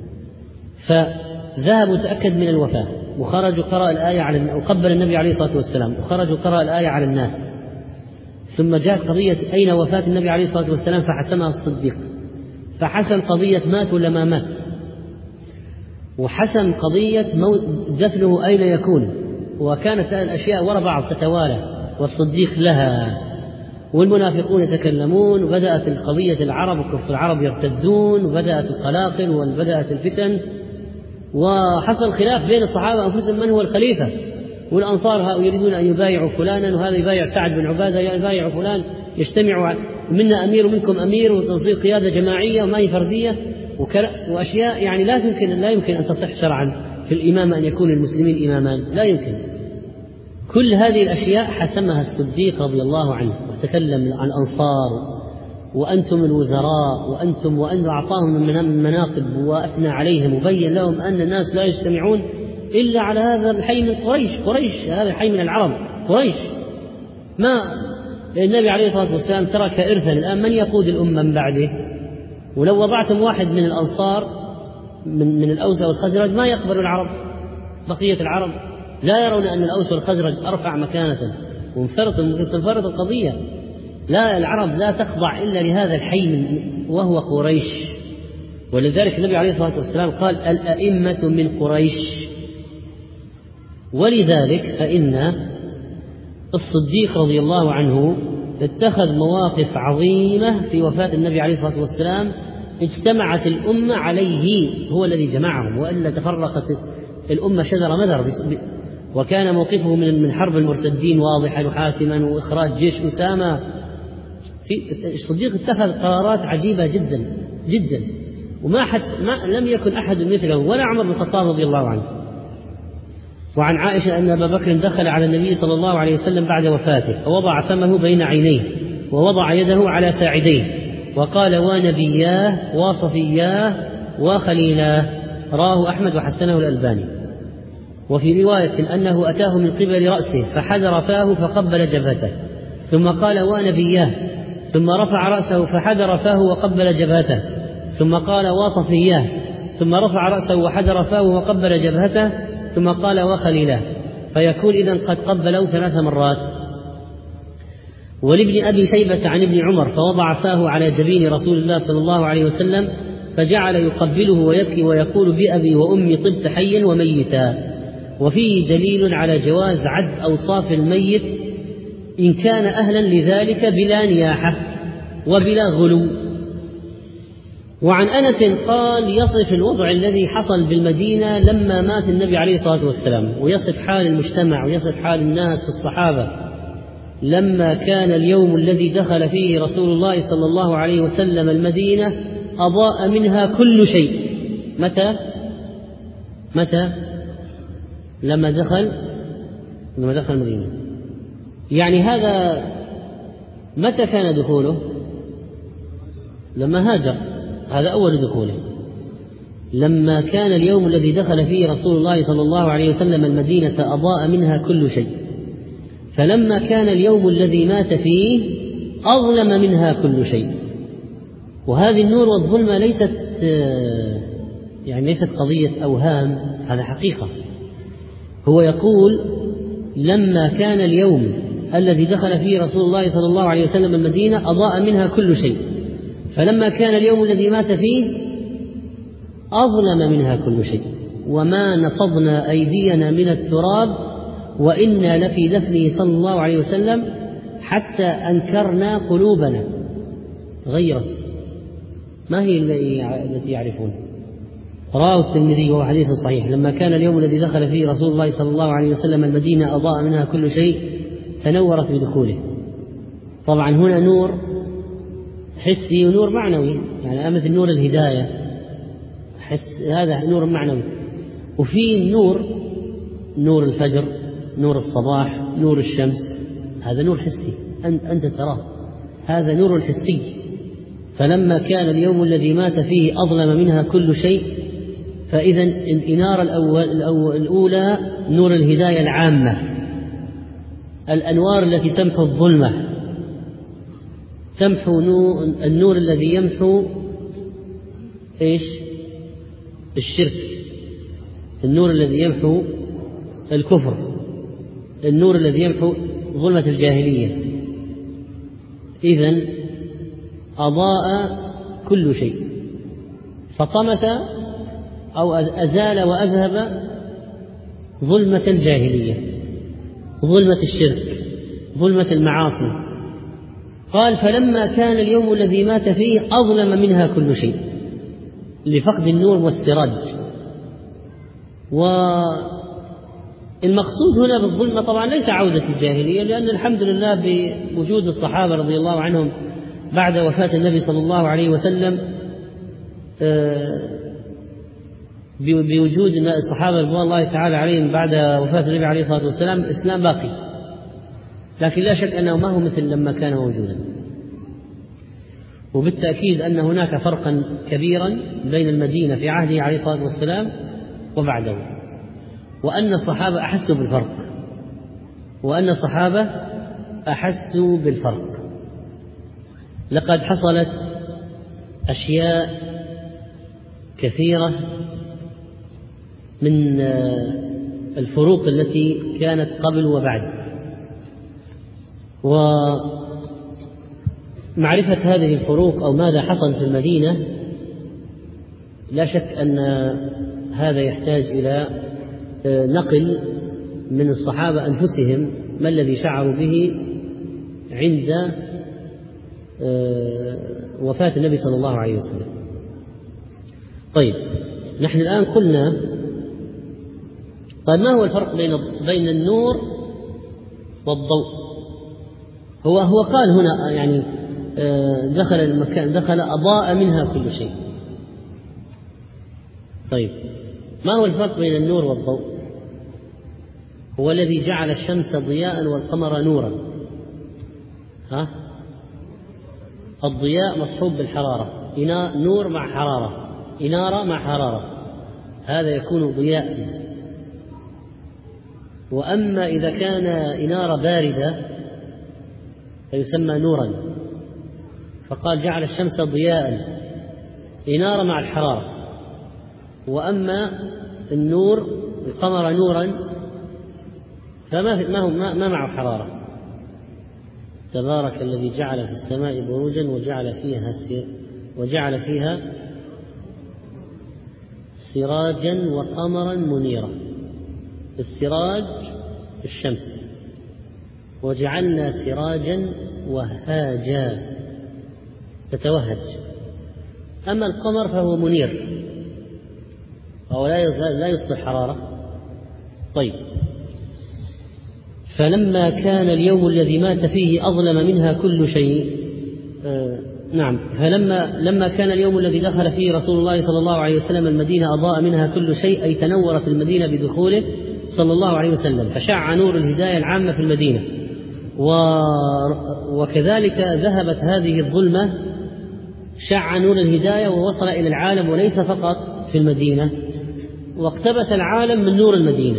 فذهبوا تأكد من الوفاة وخرجوا قرأ الآية وقبل النبي عليه الصلاة والسلام وخرجوا قرأ الآية على الناس. ثم جاءت قضية أين وفاة النبي عليه الصلاة والسلام فحسمها الصديق، فحسم قضية مات ولا ما مات، وحسم قضية دفنه أين يكون، وكانت الأشياء وراء بعض تتوالى والصديق لها، والمنافقون يتكلمون، وبدأت القضية العرب وكفر العرب يرتدون، وبدأت القلاقل وبدأت الفتن، وحصل خلاف بين الصحابة أنفسهم من هو الخليفة، والأنصار يريدون أن يبايعوا فلانا، وهذا يبايع سعد بن عبادة يبايع فلان، يجتمع منا أمير ومنكم أمير وتصير قيادة جماعية وما هي فردية وأشياء يعني لا يمكن أن تصح شرعا في الإمامة أن يكون المسلمين إمامان، لا يمكن. كل هذه الأشياء حسمها الصديق رضي الله عنه وتكلم عن الأنصار وأنتم الوزراء وأنتم أعطاهم من المناقب وأثنى عليهم وبين لهم أن الناس لا يجتمعون إلا على هذا الحي من قريش هذا الحي من العرب قريش. ما النبي عليه الصلاة والسلام ترك إرثا، الآن من يقود الأمة من بعده؟ ولو وضعتم واحد من الأنصار من الأوس والخزرج ما يقبل العرب، بقية العرب لا يرون أن الأوس والخزرج أرفع مكانة وانفرط القضية. لا، العرب لا تخضع إلا لهذا الحي وهو قريش، ولذلك النبي عليه الصلاة والسلام قال الأئمة من قريش. ولذلك فإن الصديق رضي الله عنه اتخذ مواقف عظيمة في وفاة النبي عليه الصلاة والسلام اجتمعت الأمة عليه، هو الذي جمعهم، وإلا تفرقت الأمة شذر مذر. وكان موقفه من حرب المرتدين واضحا وحاسما، وإخراج جيش أسامة. الصديق اتخذ قرارات عجيبة جدا جدا، لم يكن أحد مثله، ولا عمر بن الخطاب رضي الله عنه. وعن عائشة أن أبا بكر دخل على النبي صلى الله عليه وسلم بعد وفاته فوضع فمه بين عينيه ووضع يده على ساعديه وقال ونبياه وصفياه وخليلاه، راه أحمد وحسنه الألباني. وفي رواية أنه أتاه من قبل رأسه فحذر فاه فقبل جبهته، ثم قال ونبياه، ثم رفع رأسه فحذر فاه وقبل جبهته، ثم قال وصفياه، ثم رفع رأسه وحذر فاه وقبل جبهته، ثم قال وخليلاه، فيكون إذن قد قبله 3 مرات. ولابن أبي شيبة عن ابن عمر فوضع فاه على جبين رسول الله صلى الله عليه وسلم فجعل يقبله ويبكي ويقول بأبي وأمي طبت حيا وميتا. وفيه دليل على جواز عد أوصاف الميت إن كان أهلا لذلك بلا نياحة وبلا غلو. وعن أنس قال يصف الوضع الذي حصل بالمدينة لما مات النبي عليه الصلاة والسلام، ويصف حال المجتمع ويصف حال الناس في الصحابة لما كان اليوم الذي دخل فيه رسول الله صلى الله عليه وسلم المدينة أضاء منها كل شيء. متى؟ لما دخل المدينة. يعني هذا متى كان دخوله؟ لما هاجر، هذا أول دخوله. لما كان اليوم الذي دخل فيه رسول الله صلى الله عليه وسلم المدينة أضاء منها كل شيء، فلما كان اليوم الذي مات فيه أظلم منها كل شيء. وهذه النور والظلمة ليست قضية أوهام، هذا حقيقة. هو يقول لما كان اليوم الذي دخل فيه رسول الله صلى الله عليه وسلم المدينة أضاء منها كل شيء، فلما كان اليوم الذي مات فيه أظلم منها كل شيء، وما نفضنا أيدينا من التراب وإنا لفي دفنه صلى الله عليه وسلم حتى أنكرنا قلوبنا. غيرت، ما هي التي يعرفون. رواه الترمذي وهو حديث صحيح لما كان اليوم الذي دخل فيه رسول الله صلى الله عليه وسلم المدينة أضاء منها كل شيء تنورت بدخوله. طبعا هنا نور حسي ونور معنوي، يعني مثل نور الهداية، هذا نور معنوي. وفي نور الفجر، نور الصباح، نور الشمس، هذا نور حسي أنت تراه، هذا نور حسي. فلما كان اليوم الذي مات فيه أظلم منها كل شيء، فإذا الإنارة الأولى نور الهداية العامة، الأنوار التي تمحو الظلمة، تمحو النور الذي يمحو الشرك، النور الذي يمحو الكفر، النور الذي يمحو ظلمة الجاهلية. إذن أضاء كل شيء، فطمس أو أزال وأذهب ظلمة الجاهلية، ظلمة الشرك، ظلمة المعاصي. قال فلما كان اليوم الذي مات فيه أظلم منها كل شيء لفقد النور والسراج. والمقصود هنا بالظلمة طبعا ليس عودة الجاهلية، لأن الحمد لله بوجود الصحابة رضي الله عنهم بعد وفاة النبي صلى الله عليه وسلم، بوجود الصحابة رضوان الله تعالى عليهم بعد وفاة النبي عليه الصلاة والسلام الإسلام باقي، لكن لا شك أنه ما هو مثل لما كان موجودا. وبالتأكيد أن هناك فرقا كبيرا بين المدينة في عهده عليه الصلاة والسلام وبعده، وأن الصحابة أحسوا بالفرق. لقد حصلت أشياء كثيرة من الفروق التي كانت قبل وبعد. معرفة هذه الفروق أو ماذا حصل في المدينة لا شك أن هذا يحتاج إلى نقل من الصحابة أنفسهم ما الذي شعروا به عند وفاة النبي صلى الله عليه وسلم. طيب، نحن الآن قلنا ما هو الفرق بين النور والضوء؟ هو قال هنا يعني دخل المكان، دخل أضاء منها كل شيء. طيب، ما هو الفرق بين النور والضوء؟ هو الذي جعل الشمس ضياء والقمر نورا. الضياء مصحوب بالحرارة، نور مع حرارة، إنارة مع حرارة، هذا يكون ضياء. وأما إذا كان إنارة باردة فيسمى نورا، فقال جعل الشمس ضياء، إنارة مع الحرارة. وأما النور القمر نورا فما معه حرارة. تبارك الذي جعل في السماء بروجا وجعل فيها سراجا وقمرا منيرا. السراج الشمس، وجعلنا سراجا وهاجا تتوهج. أما القمر فهو منير أو لا يصبح حرارة. طيب، فلما كان اليوم الذي مات فيه أظلم منها كل شيء، فلما كان اليوم الذي دخل فيه رسول الله صلى الله عليه وسلم المدينة أضاء منها كل شيء، أي تنورت المدينة بدخوله صلى الله عليه وسلم، فشع نور الهداية العامة في المدينة. وكذلك ذهبت هذه الظلمة، شع نور الهداية ووصل إلى العالم، وليس فقط في المدينة، واقتبس العالم من نور المدينة.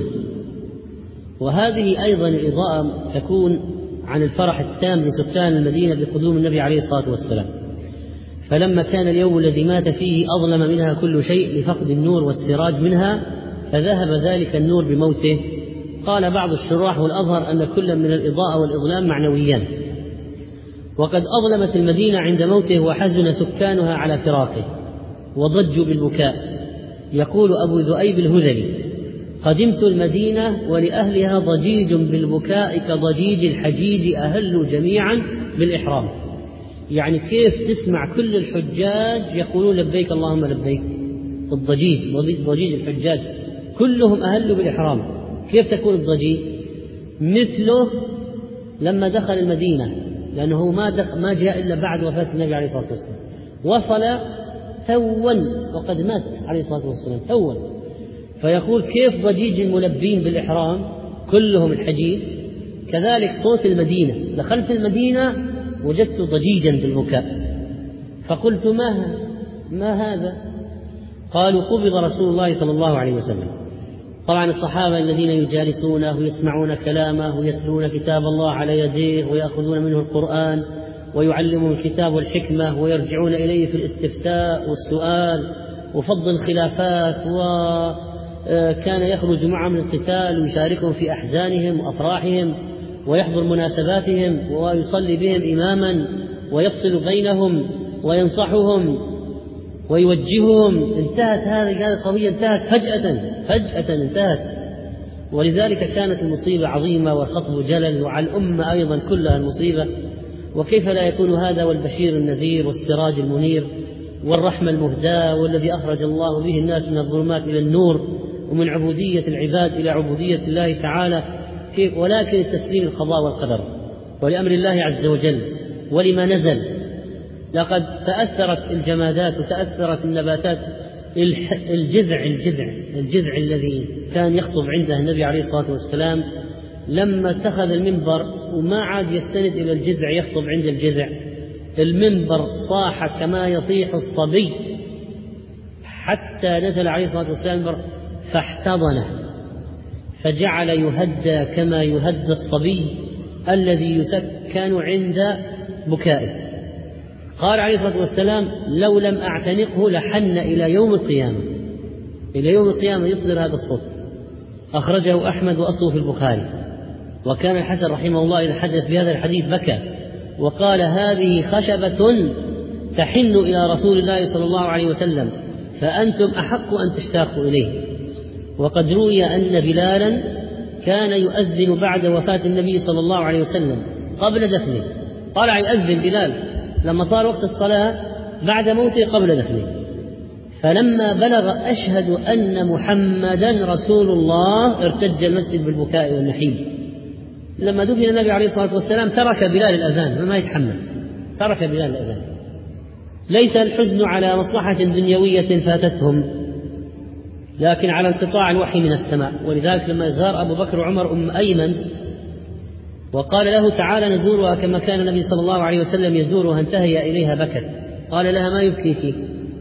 وهذه أيضا الإضاءة تكون عن الفرح التام لسكان المدينة بقدوم النبي عليه الصلاة والسلام. فلما كان اليوم الذي مات فيه أظلم منها كل شيء لفقد النور والسراج منها، فذهب ذلك النور بموته. قال بعض الشراح والأظهر أن كل من الإضاءة والإظلام معنويان، وقد أظلمت المدينة عند موته وحزن سكانها على فراقه وضجوا بالبكاء. يقول أبو ذؤيب الهذلي: قدمت المدينة ولأهلها ضجيج بالبكاء كضجيج الحجيج أهلوا جميعا بالإحرام. يعني كيف تسمع كل الحجاج يقولون لبيك اللهم لبيك، الضجيج ضجيج الحجاج كلهم أهلوا بالإحرام. كيف تكون الضجيج؟ مثله لما دخل المدينة، لأنه ما جاء إلا بعد وفاة النبي عليه الصلاة والسلام، وصل توا وقد مات عليه الصلاة والسلام توا. فيقول كيف ضجيج الملبين بالإحرام كلهم الحجيج، كذلك صوت المدينة. دخلت المدينة وجدت ضجيجا بالبكاء، فقلت ما هذا؟ قالوا قبض رسول الله صلى الله عليه وسلم. طبعا الصحابة الذين يجالسونه ويسمعون كلامه ويتلون كتاب الله على يديه ويأخذون منه القرآن ويعلمهم الكتاب والحكمة ويرجعون إليه في الاستفتاء والسؤال وفض الخلافات، وكان يخرج معهم القتال ويشاركهم في أحزانهم وأفراحهم ويحضر مناسباتهم ويصلي بهم إماما ويفصل بينهم وينصحهم ويوجههم. انتهت هذه القضية، انتهت فجأة انتهت. ولذلك كانت المصيبة عظيمة والخطب جلل، وعلى الأمة أيضا كلها المصيبة. وكيف لا يكون هذا والبشير النذير والسراج المنير والرحمة المهداة، والذي أخرج الله به الناس من الظلمات إلى النور ومن عبودية العباد إلى عبودية الله تعالى. ولكن التسليم القضاء والقدر ولأمر الله عز وجل ولما نزل. لقد تأثرت الجمادات وتأثرت النباتات. الجذع الذي كان يخطب عنده النبي عليه الصلاة والسلام لما اتخذ المنبر وما عاد يستند إلى الجذع يخطب عند الجذع، المنبر صاح كما يصيح الصبي، حتى نزل عليه الصلاة والسلام فاحتضنه فجعل يهدى كما يهدى الصبي الذي يسكن عند بكائه. قال عليه الصلاة والسلام: لو لم أعتنقه لحن إلى يوم القيامة يصدر هذا الصوت. أخرجه أحمد وأصله في البخاري. وكان الحسن رحمه الله إذا حدث بهذا الحديث بكى وقال: هذه خشبة تحن إلى رسول الله صلى الله عليه وسلم، فأنتم أحق أن تشتاقوا إليه. وقد روي أن بلالا كان يؤذن بعد وفاة النبي صلى الله عليه وسلم قبل دفنه، طلع يؤذن بلال لما صار وقت الصلاة بعد موته قبل دفنه. فلما بلغ: أشهد أن محمدا رسول الله، ارتج المسجد بالبكاء والنحيب. لما دفن النبي عليه الصلاة والسلام ترك بلال الأذان، ما يتحمل، ترك بلال الأذان. ليس الحزن على مصلحة دنيوية فاتتهم، لكن على انقطاع الوحي من السماء. ولذلك لما زار أبو بكر وعمر أم أيمن وقال له: تعالى نزورها كما كان النبي صلى الله عليه وسلم يزورها، انتهي إليها بكت. قال لها: ما يبكيك؟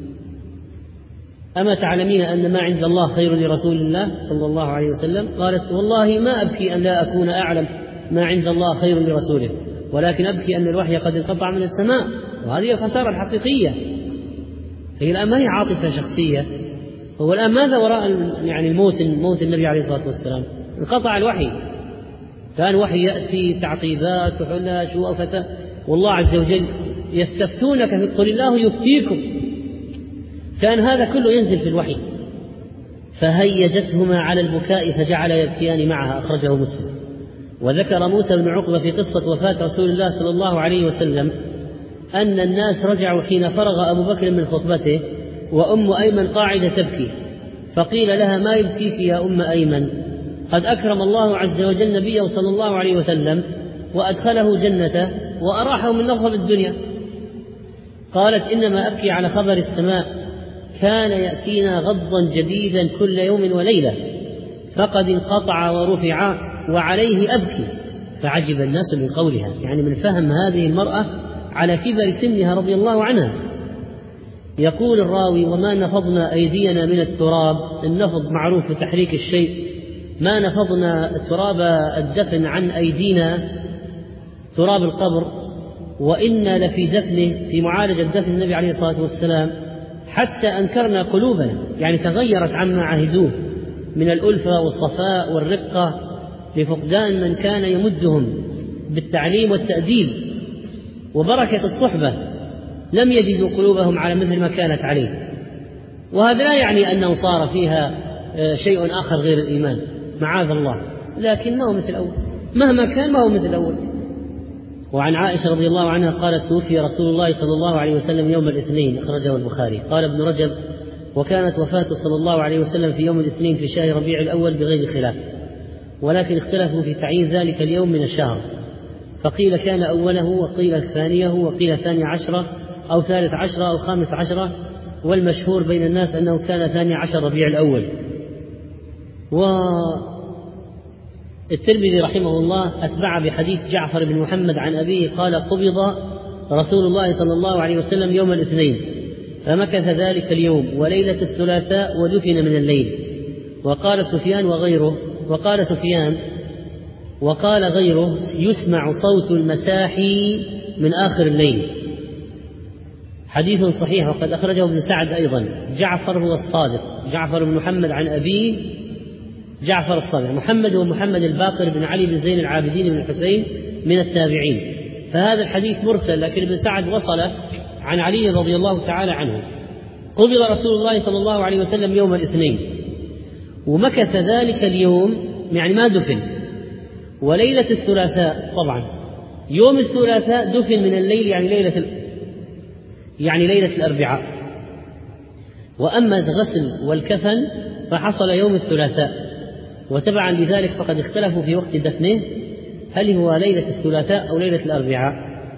أما تعلمين أن ما عند الله خير لرسول الله صلى الله عليه وسلم؟ قالت: والله ما أبكي أن لا أكون أعلم ما عند الله خير لرسوله، ولكن أبكي أن الوحي قد انقطع من السماء، وهذه الخسارة الحقيقية. هي الآن ما هي عاطفة شخصية، هو الآن ماذا وراء يعني موت النبي عليه الصلاة والسلام؟ انقطع الوحي، كان وحي يأتي تعقيبات وحلاش وفتى، والله عز وجل يستفتونك قل الله يفتيكم، كان هذا كله ينزل في الوحي. فهيجتهما على البكاء فجعل يبكيان معها، أخرجه مسلم. وذكر موسى بن عقبة في قصة وفاة رسول الله صلى الله عليه وسلم أن الناس رجعوا حين فرغ أبو بكر من خطبته وأم أيمن قاعدة تبكي، فقيل لها: ما يبكيك يا أم أيمن؟ قد أكرم الله عز وجل نبيه صلى الله عليه وسلم وأدخله جنته وأراحه من نصب الدنيا. قالت: إنما أبكي على خبر السماء، كان يأتينا غضا جديدا كل يوم وليلة، فقد انقطع ورفع وعليه أبكي. فعجب الناس من قولها، يعني من فهم هذه المرأة على كبر سنها رضي الله عنها. يقول الراوي: وما نفضنا أيدينا من التراب، النفض معروف بتحريك الشيء، ما نفضنا تراب الدفن عن أيدينا، تراب القبر، وإنا لفي دفنه، في معالجة دفن النبي عليه الصلاة والسلام، حتى أنكرنا قلوبنا، يعني تغيرت عما عهدوه من الألفة والصفاء والرقة، لفقدان من كان يمدهم بالتعليم والتأديب وبركة الصحبة، لم يجدوا قلوبهم على مثل ما كانت عليه. وهذا لا يعني أنه صار فيها شيء آخر غير الإيمان، معاذ الله، لكن ما هو مثل الأول، مهما كان ما هو مثل الأول. وعن عائشة رضي الله عنها قالت: توفي رسول الله صلى الله عليه وسلم يوم الاثنين، أخرجه البخاري. قال ابن رجب: وكانت وفاته صلى الله عليه وسلم في يوم الاثنين في شهر ربيع الأول بغير خلاف، ولكن اختلفوا في تعيين ذلك اليوم من الشهر، فقيل كان أوله، وقيل ثانيه، وقيل 12 أو 13 أو 15، والمشهور بين الناس أنه كان 12 ربيع الأول. والترمذي رحمه الله أتبع بحديث جعفر بن محمد عن أبيه قال: قبض رسول الله صلى الله عليه وسلم يوم الاثنين، فمكث ذلك اليوم وليلة الثلاثاء ودفن من الليل. وقال سفيان وقال غيره: يسمع صوت المساحي من آخر الليل. حديث صحيح، وقد أخرجه ابن سعد أيضا. جعفر هو الصادق، جعفر بن محمد عن أبيه جعفر الصادق. محمد هو محمد الباقر بن علي بن زين العابدين بن الحسين من التابعين، فهذا الحديث مرسل، لكن ابن سعد وصل عن علي رضي الله تعالى عنه. قبض رسول الله صلى الله عليه وسلم يوم الاثنين، ومكث ذلك اليوم، يعني ما دفن. وليلة الثلاثاء، طبعا يوم الثلاثاء دفن من الليل، يعني ليلة الأربعاء. وأما الغسل والكفن فحصل يوم الثلاثاء، وتبعا لذلك فقد اختلفوا في وقت دفنه، هل هو ليلة الثلاثاء أو ليلة الأربعاء.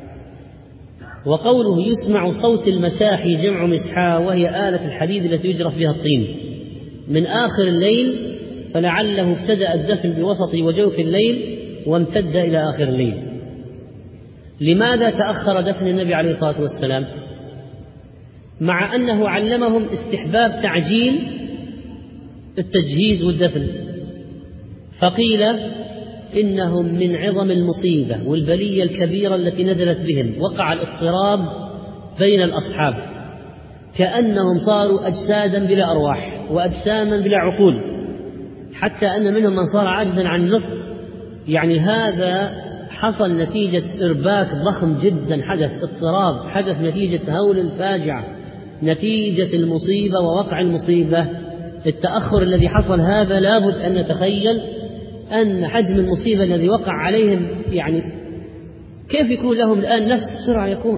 وقوله يسمع صوت المساحي جمع مسحاء، وهي آلة الحديد التي يجرف بها الطين، من آخر الليل، فلعله ابتدأ الدفن بوسط وجوف الليل وامتد إلى آخر الليل. لماذا تأخر دفن النبي عليه الصلاة والسلام؟ مع أنه علمهم استحباب تعجيل التجهيز والدفن، فقيل إنهم من عظم المصيبة والبلية الكبيرة التي نزلت بهم، وقع الاضطراب بين الأصحاب، كأنهم صاروا أجسادا بلا أرواح وأجساما بلا عقول، حتى أن منهم من صار عاجزا عن النطق، يعني هذا حصل نتيجة إرباك ضخم جدا، حدث اضطراب، حدث نتيجة هول الفاجعة، نتيجة المصيبة ووقع المصيبة. التأخر الذي حصل هذا لابد أن نتخيل أن حجم المصيبة الذي وقع عليهم، يعني كيف يكون لهم الآن نفس السرعة يكون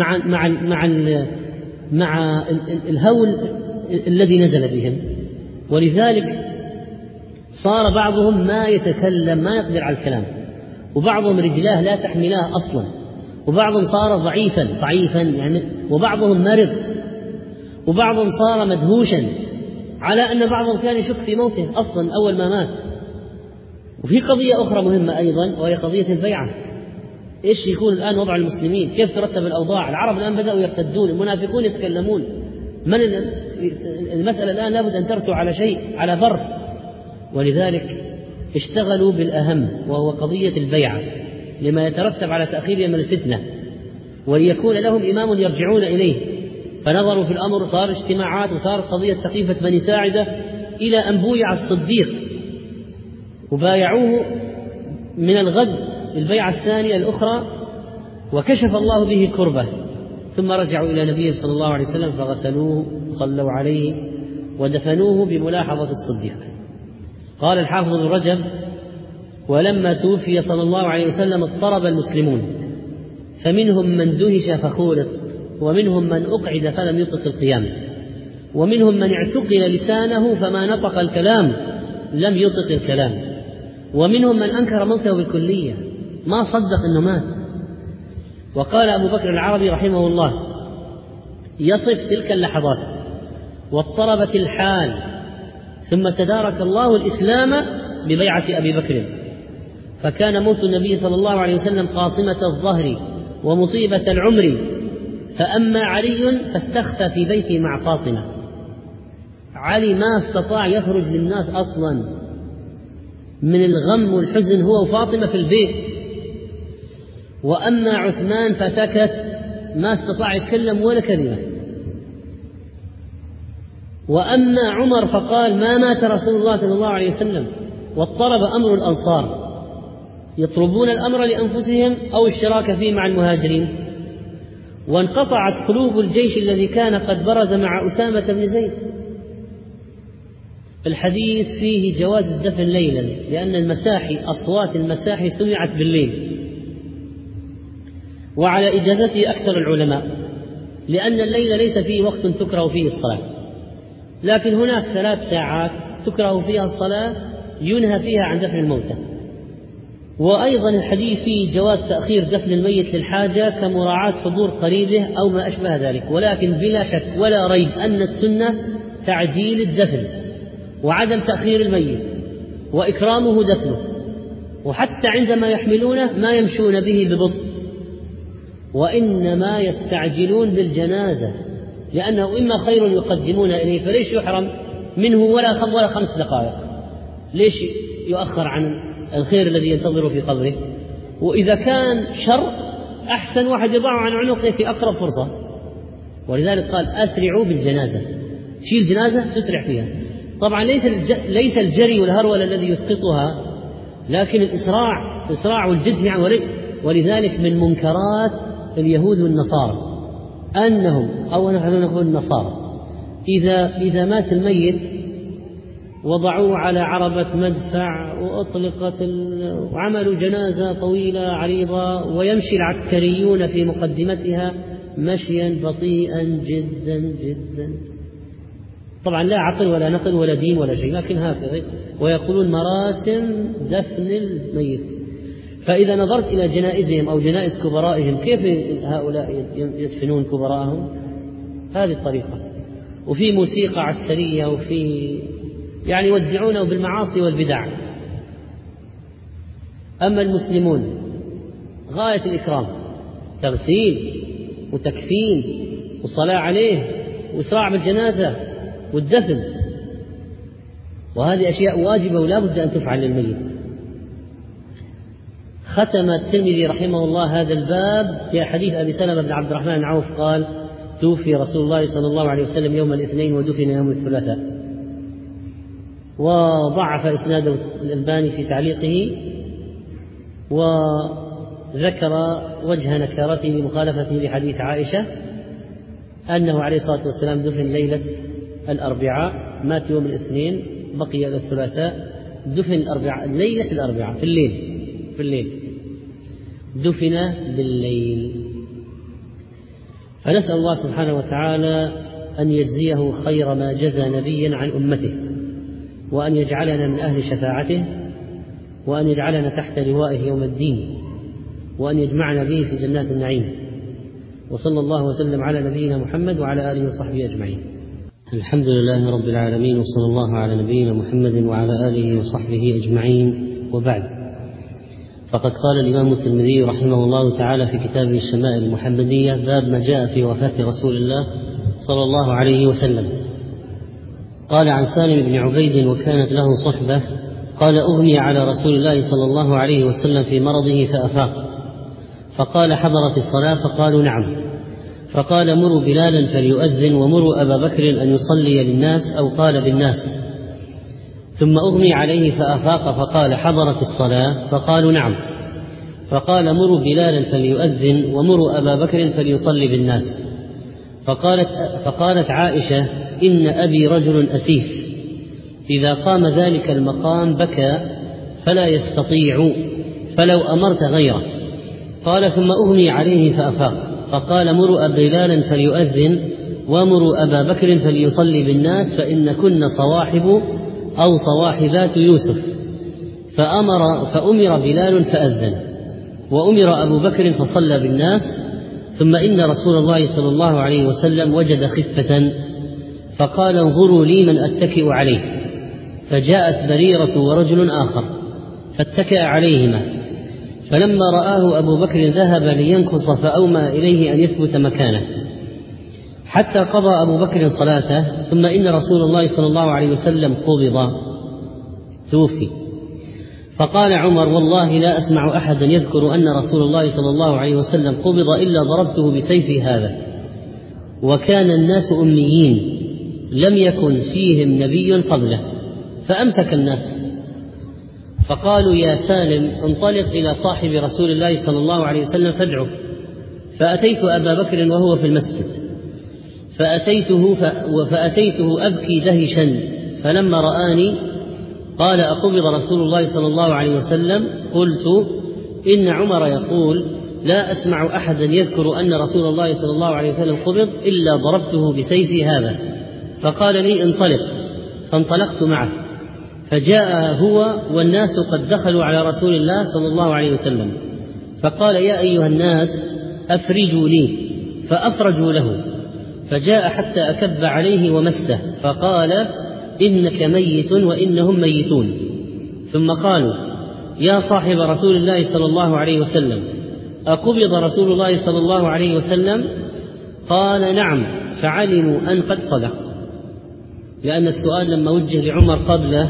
مع الهول الذي نزل بهم. ولذلك صار بعضهم ما يتكلم، ما يقدر على الكلام، وبعضهم رجلاه لا تحملاه أصلا، وبعضهم صار ضعيفا يعني، وبعضهم مرض، وبعضهم صار مدهوشا، على أن بعضهم كان يشك في موته أصلا أول ما مات. وفي قضية أخرى مهمة أيضا، وهي قضية البيعة. إيش يكون الآن وضع المسلمين؟ كيف ترتب الأوضاع؟ العرب الآن بدأوا يرتدون، المنافقون يتكلمون. المسألة الآن لابد أن ترسو على شيء، على بر. ولذلك اشتغلوا بالأهم، وهو قضية البيعة، لما يترتب على تأخيرها من الفتنة، وليكون لهم إمام يرجعون إليه. فنظروا في الأمر، صار اجتماعات، وصارت قضية سقيفة بني ساعدة، إلى أن بويع الصديق وبايعوه من الغد البيعة الثانية الأخرى، وكشف الله به كربة. ثم رجعوا إلى نبيه صلى الله عليه وسلم فغسلوه، صلوا عليه، ودفنوه بملاحظة الصديق. قال الحافظ ابن رجب: ولما توفي صلى الله عليه وسلم اضطرب المسلمون، فمنهم من دهش فخولط، ومنهم من أقعد فلم يطق القيام، ومنهم من اعتقل لسانه فما نطق الكلام، لم يطق الكلام، ومنهم من أنكر موته بالكلية، ما صدق أنه مات. وقال أبو بكر العربي رحمه الله يصف تلك اللحظات: واضطربت الحال، ثم تدارك الله الإسلام ببيعة أبي بكر، فكان موت النبي صلى الله عليه وسلم قاصمة الظهر ومصيبة العمر، فأما علي فاستخفى في بيته مع فاطمة. علي ما استطاع يخرج للناس أصلا من الغم والحزن، هو وفاطمة في البيت. وأما عثمان فسكت، ما استطاع يتكلم ولا كلمة. وأما عمر فقال: ما مات رسول الله صلى الله عليه وسلم. واضطرب أمر الأنصار، يطلبون الأمر لأنفسهم أو الشراك فيه مع المهاجرين. وانقطعت قلوب الجيش الذي كان قد برز مع أسامة بن زيد. الحديث فيه جواز الدفن ليلا، لأن المساحي، أصوات المساحي سمعت بالليل، وعلى إجازته أكثر العلماء، لأن الليل ليس فيه وقت تكره فيه الصلاة، لكن هناك 3 ساعات تكره فيها الصلاة ينهى فيها عن دفن الموتى. وأيضا الحديث فيه جواز تأخير دفن الميت للحاجة، كمراعاة حضور قريبه أو ما أشبه ذلك، ولكن بلا شك ولا ريب أن السنة تعجيل الدفن وعدم تأخير الميت وإكرامه دفنه. وحتى عندما يحملونه ما يمشون به ببطء، وإنما يستعجلون بالجنازة، لأنه إما خير يقدمون إليه، فليش يحرم منه ولا 5 دقائق؟ ليش يؤخر عن الخير الذي ينتظره في قبره؟ وإذا كان شر أحسن واحد يضعه عن عنقه في أقرب فرصة. ولذلك قال: أسرعوا بالجنازة، تشيل جنازة تسرع فيها. طبعا ليس الجري والهرول الذي يسقطها، لكن الإسراع والجد يعني. ولذلك من منكرات اليهود والنصارى أنهم، أو نحن نقول النصارى، إذا مات الميت وضعوه على عربة مدفع وأطلقت وعملوا جنازة طويلة عريضة، ويمشي العسكريون في مقدمتها مشيا بطيئا جدا جدا، طبعا لا عقل ولا نقل ولا دين ولا شيء، لكن هكذا، ويقولون مراسم دفن الميت. فإذا نظرت إلى جنائزهم أو جنائز كبرائهم، كيف هؤلاء يدفنون كبراءهم؟ هذه الطريقة. وفي موسيقى عسكرية، وفي يعني يودعونه بالمعاصي والبدع. أما المسلمون غاية الإكرام، تغسيل وتكفين وصلاة عليه وإسراع بالجنازة والدفن، وهذه أشياء واجبة ولا بد أن تفعل للميت. ختم الترمذي رحمه الله هذا الباب في حديث أبي سلمة بن عبد الرحمن بن عوف قال: توفي رسول الله صلى الله عليه وسلم يوم الاثنين ودفن يوم الثلاثاء. وضعف إسناده الألباني في تعليقه، ذكر وجه نكارته بمخالفته لحديث عائشة أنه عليه الصلاة والسلام دفن ليلة الأربعاء، مات يوم الاثنين، بقي الثلاثاء، دفن ليلة الأربعاء في الليل دفن بالليل. فنسأل الله سبحانه وتعالى أن يجزيه خير ما جزى نبيا عن أمته، وأن يجعلنا من أهل شفاعته، وأن يجعلنا تحت لوائه يوم الدين، وأن يجمعنا به في جنات النعيم. وصلى الله وسلم على نبينا محمد وعلى آله وصحبه أجمعين. الحمد لله رب العالمين، وصلى الله على نبينا محمد وعلى آله وصحبه أجمعين، وبعد. فقد قال الإمام الترمذي رحمه الله تعالى في كتابه الشمائل المحمدية: باب ما جاء في وفاة رسول الله صلى الله عليه وسلم. قال عن سالم بن عبيد وكانت له صحبة قال: أغمي على رسول الله صلى الله عليه وسلم في مرضه فأفاق، فقال: حضرت الصلاة؟ فقالوا: نعم. فقال: مروا بلالا فليؤذن، ومروا أبا بكر أن يصلي للناس، أو قال بالناس. ثم أغمي عليه فأفاق، فقال: حضرت الصلاة؟ فقالوا: نعم. فقال: مروا بلالا فليؤذن، ومروا أبا بكر فليصلي بالناس. فقالت عائشة: إن أبي رجل أسيف، إذا قام ذلك المقام بكى فلا يستطيع، فلو أمرت غيره. قال: ثم أغمي عليه فأفاق، فقال: مروا بلالا فليؤذن، ومروا أبا بكر فليصلي بالناس، فإن كن صواحب أو صواحبات يوسف. فأمر بلال فأذن، وأمر أبو بكر فصلى بالناس. ثم إن رسول الله صلى الله عليه وسلم وجد خفة، فقال: انظروا لي من أتكئ عليه. فجاءت بريرة ورجل آخر فاتكأ عليهما، فلما رآه أبو بكر ذهب لينكص، فأومى إليه أن يثبت مكانه حتى قضى أبو بكر صلاته. ثم إن رسول الله صلى الله عليه وسلم قبض، توفي. فقال عمر: والله لا أسمع أحدا يذكر أن رسول الله صلى الله عليه وسلم قبض إلا ضربته بسيفي هذا. وكان الناس أميين لم يكن فيهم نبي قبله. فأمسك الناس، فقالوا: يا سالم، انطلق إلى صاحب رسول الله صلى الله عليه وسلم فادعه. فأتيت أبا بكر وهو في المسجد، فأتيته أبكي دهشا، فلما رآني قال: أقبض رسول الله صلى الله عليه وسلم؟ قلت: إن عمر يقول: لا أسمع أحدا يذكر أن رسول الله صلى الله عليه وسلم قبض إلا ضربته بسيفي هذا. فقال لي: انطلق. فانطلقت معه، فجاء هو والناس قد دخلوا على رسول الله صلى الله عليه وسلم، فقال: يا أيها الناس أفرجوا لي، فأفرجوا له، فجاء حتى أكب عليه ومسه، فقال: إنك ميت وإنهم ميتون. ثم قالوا: يا صاحب رسول الله صلى الله عليه وسلم، أقبض رسول الله صلى الله عليه وسلم؟ قال: نعم. فعلموا أن قد صدق، لأن السؤال لما وجه لعمر قبله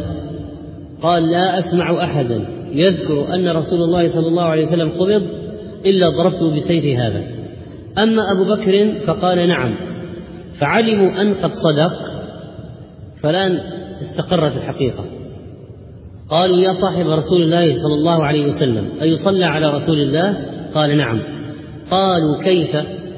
قال: لا أسمع أحدا يذكر أن رسول الله صلى الله عليه وسلم قبض إلا ضربته بسيف هذا. أما أبو بكر فقال: نعم. فعلموا أن قد صدق، فالآن استقرت الحقيقة. قالوا: يا صاحب رسول الله صلى الله عليه وسلم، أيصلى على رسول الله؟ قال: نعم. قالوا: كيف؟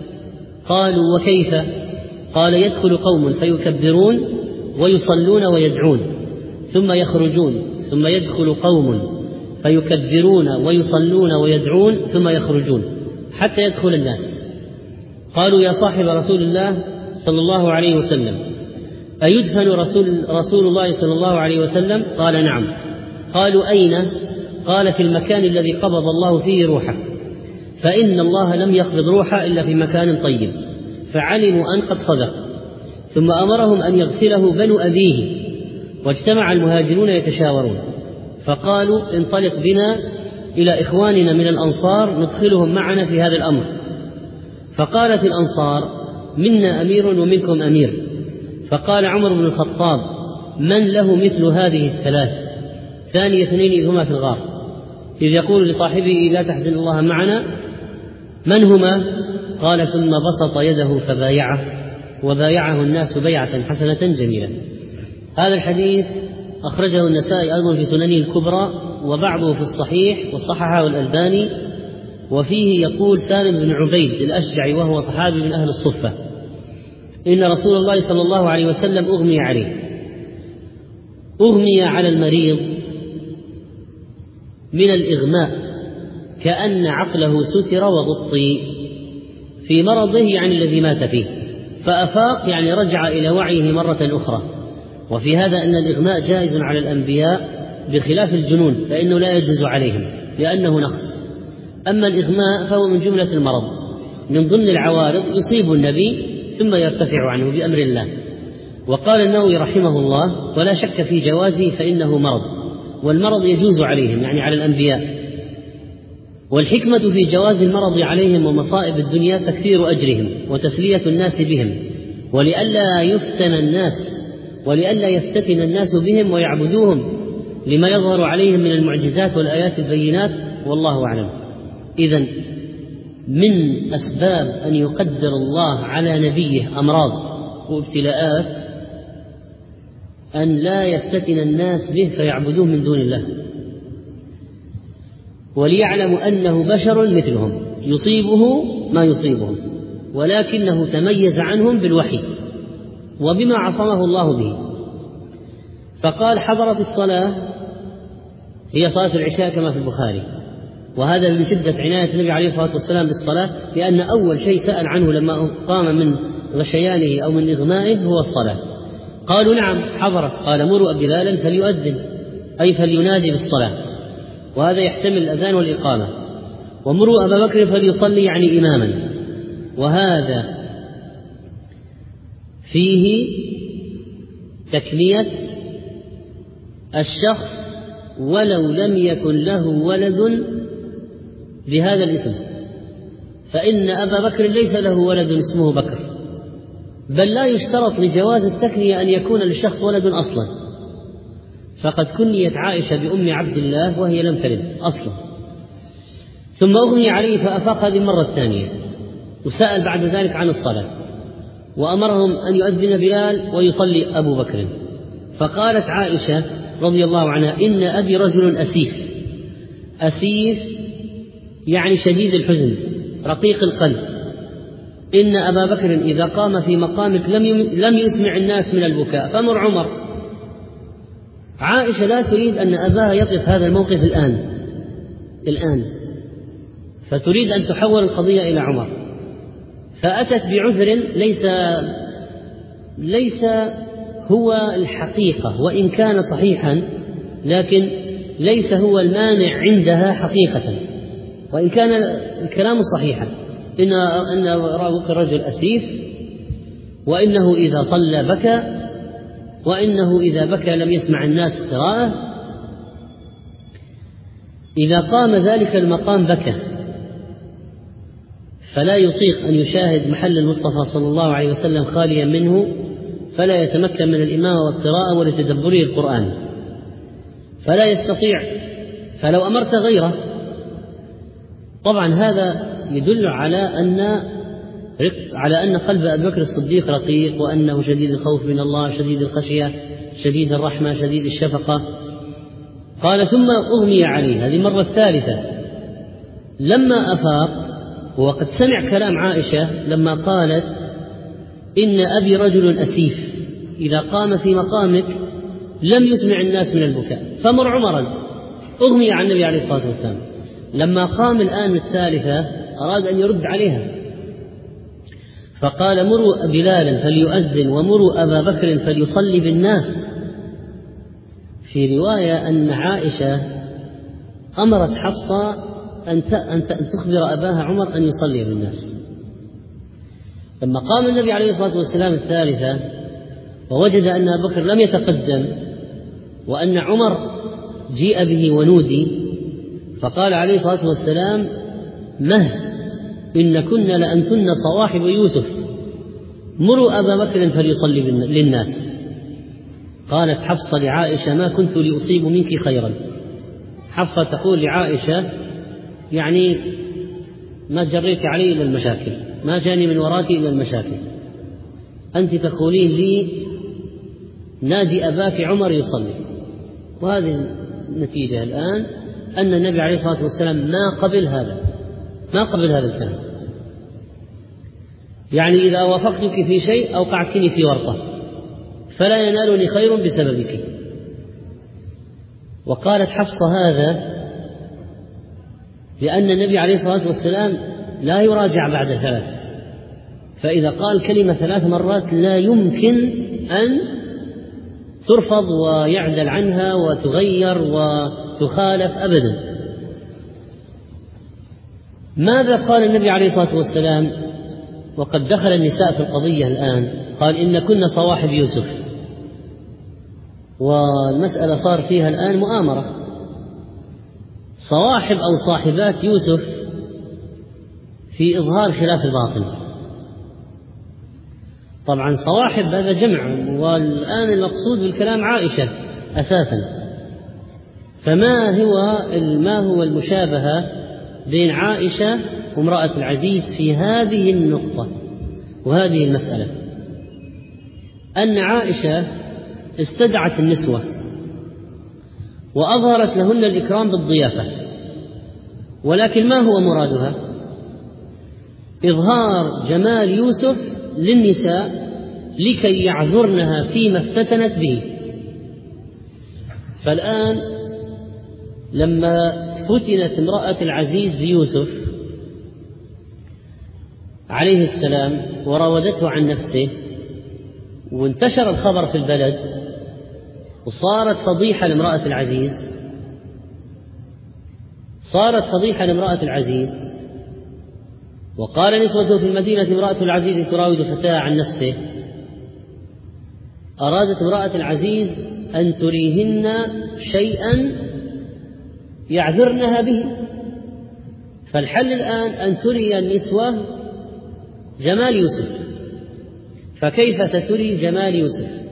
قالوا: وكيف؟ قال: يدخل قوم فيكبرون ويصلون ويدعون، ثم يخرجون، ثم يدخل قوم فيكبرون ويصلون ويدعون، ثم يخرجون حتى يدخل الناس. قالوا: يا صاحب رسول الله صلى الله عليه وسلم، أيدفن رسول الله صلى الله عليه وسلم؟ قال: نعم. قالوا: أين؟ قال: في المكان الذي قبض الله فيه روحه، فإن الله لم يقبض روحه إلا في مكان طيب. فعلموا أن قد صدق. ثم أمرهم أن يغسله بنو أبيه، واجتمع المهاجرون يتشاورون، فقالوا: انطلق بنا إلى إخواننا من الأنصار ندخلهم معنا في هذا الأمر. فقالت الأنصار: منا أمير ومنكم أمير. فقال عمر بن الخطاب: من له مثل هذه الثلاث؟ ثاني اثنين إذ هما في الغار، إذ يقول لصاحبه: لا تحزن الله معنا. من هما؟ قال: ثم بسط يده فبايعه، وبايعه الناس بيعة حسنة جميلة. هذا الحديث أخرجه النسائي أيضا في سننه الكبرى، وبعضه في الصحيح، وصححه الألباني، وفيه يقول سالم بن عبيد الأشجعي وهو صحابي من أهل الصفة: إن رسول الله صلى الله عليه وسلم أغمي عليه، أغمي على المريض من الإغماء كأن عقله ستر وغطي في مرضه، يعني الذي مات فيه، فأفاق يعني رجع إلى وعيه مرة أخرى. وفي هذا أن الإغماء جائز على الأنبياء بخلاف الجنون، فإنه لا يجوز عليهم لأنه نقص. أما الإغماء فهو من جملة المرض، من ضمن العوارض يصيب النبي ثم يرتفع عنه بأمر الله. وقال النووي رحمه الله: ولا شك في جوازه فإنه مرض، والمرض يجوز عليهم يعني على الأنبياء. والحكمة في جواز المرض عليهم ومصائب الدنيا تكثير أجرهم وتسلية الناس بهم، ولئلا يفتتن الناس بهم ويعبدوهم لما يظهر عليهم من المعجزات والآيات البينات، والله أعلم. إذن من أسباب أن يقدر الله على نبيه أمراض وابتلاءات أن لا يفتتن الناس به فيعبدوه من دون الله، وليعلموا أنه بشر مثلهم يصيبه ما يصيبهم، ولكنه تميز عنهم بالوحي وبما عصمه الله به. فقال: حضرت الصلاة، هي صلاة العشاء كما في البخاري، وهذا من شدة عناية النبي عليه الصلاة والسلام بالصلاة، لأن أول شيء سأل عنه لما قام من غشيانه أو من إغمائه هو الصلاة. قالوا: نعم حضرت. قال: مروا بلالا فليؤذن، أي فلينادي بالصلاة، وهذا يحتمل الأذان والإقامة. ومروا أبا بكر فليصلي يعني إماما، وهذا فيه تكنية الشخص ولو لم يكن له ولد بهذا الاسم، فإن أبا بكر ليس له ولد اسمه بكر، بل لا يشترط لجواز التكنية أن يكون للشخص ولد أصلا، فقد كنيت عائشة بأم عبد الله وهي لم تلد أصلا. ثم أغمي عليه فأفاق هذه المرة الثانية، وسأل بعد ذلك عن الصلاة، وأمرهم أن يؤذن بلال ويصلي أبو بكر. فقالت عائشة رضي الله عنها: إن أبي رجل أسيف يعني شديد الحزن رقيق القلب، إن أبا بكر إذا قام في مقامك لم يسمع الناس من البكاء، فمر عمر. عائشة لا تريد أن أباها يقف هذا الموقف الآن، فتريد أن تحول القضية إلى عمر، فأتت بعذر ليس هو الحقيقة، وإن كان صحيحا لكن ليس هو المانع عندها حقيقة، وإن كان الكلام صحيحا، إن رجل أسيف، وإنه إذا صلى بكى، وإنه إذا بكى لم يسمع الناس قراءة، إذا قام ذلك المقام بكى، فلا يطيق أن يشاهد محل المصطفى صلى الله عليه وسلم خاليا منه، فلا يتمكن من الإمامة والقراءة ولتدبره القرآن، فلا يستطيع. فلو أمرت غيره، طبعا هذا يدل على أن قلب أبي بكر الصديق رقيق، وأنه شديد الخوف من الله، شديد الخشية، شديد الرحمة، شديد الشفقة. قال: ثم أغمي عليه، هذه المرة الثالثة، لما أفاق، وقد سمع كلام عائشة لما قالت: إن أبي رجل أسيف إذا قام في مقامك لم يسمع الناس من البكاء، فمر عمرا. أغمي على النبي عليه الصلاة والسلام. لما قام الآن الثالثة أراد أن يرد عليها، فقال: مروا بلالا فليؤذن ومروا أبا بكر فليصلي بالناس. في رواية أن عائشة أمرت حفصة أن تخبر أباها عمر أن يصلي بالناس. لما قام النبي عليه الصلاة والسلام الثالثة ووجد أن أبا بكر لم يتقدم وأن عمر جيء به ونودي، فقال عليه الصلاة والسلام: إن كنا لأنتن صواحب يوسف، مروا أبا بكر فليصلي للناس. قالت حفصة لعائشة: ما كنت لأصيب منك خيرا. حفصة تقول لعائشة: يعني ما جريت علي إلى المشاكل، ما جاني من وراك إلى المشاكل، أنت تقولين لي نادي أباك عمر يصلي. وهذه النتيجة الآن أن النبي عليه الصلاة والسلام ما قبل هذا، ما قبل هذا الكلام. يعني إذا وافقتك في شيء أوقعتني في ورطة فلا ينالني خير بسببك. وقالت حفصة هذا لأن النبي عليه الصلاة والسلام لا يراجع بعد 3، فإذا قال كلمة 3 مرات لا يمكن أن ترفض ويعدل عنها وتغير وتخالف أبدا. ماذا قال النبي عليه الصلاة والسلام وقد دخل النساء في القضية الآن؟ قال إن كنا صواحب يوسف، والمسألة صار فيها الآن مؤامرة، صواحب أو صاحبات يوسف في إظهار خلاف الباطل. طبعا صواحب هذا جمع، والآن المقصود بالكلام عائشة أساسا. فما هو المشابهة بين عائشة وامرأة العزيز في هذه النقطة وهذه المسألة؟ أن عائشة استدعت النسوة وأظهرت لهن الإكرام بالضيافة، ولكن ما هو مرادها؟ إظهار جمال يوسف للنساء لكي يعذرنها فيما افتتنت به. فالآن لما فتنت امرأة العزيز بيوسف عليه السلام وراودته عن نفسه وانتشر الخبر في البلد وصارت فضيحة لامرأة العزيز، وقال نسوة في المدينة امرأة العزيز تراود فتاة عن نفسه، أرادت امرأة العزيز أن تريهن شيئا يعذرنها به. فالحل الآن أن تري النسوة جمال يوسف، فكيف ستري جمال يوسف؟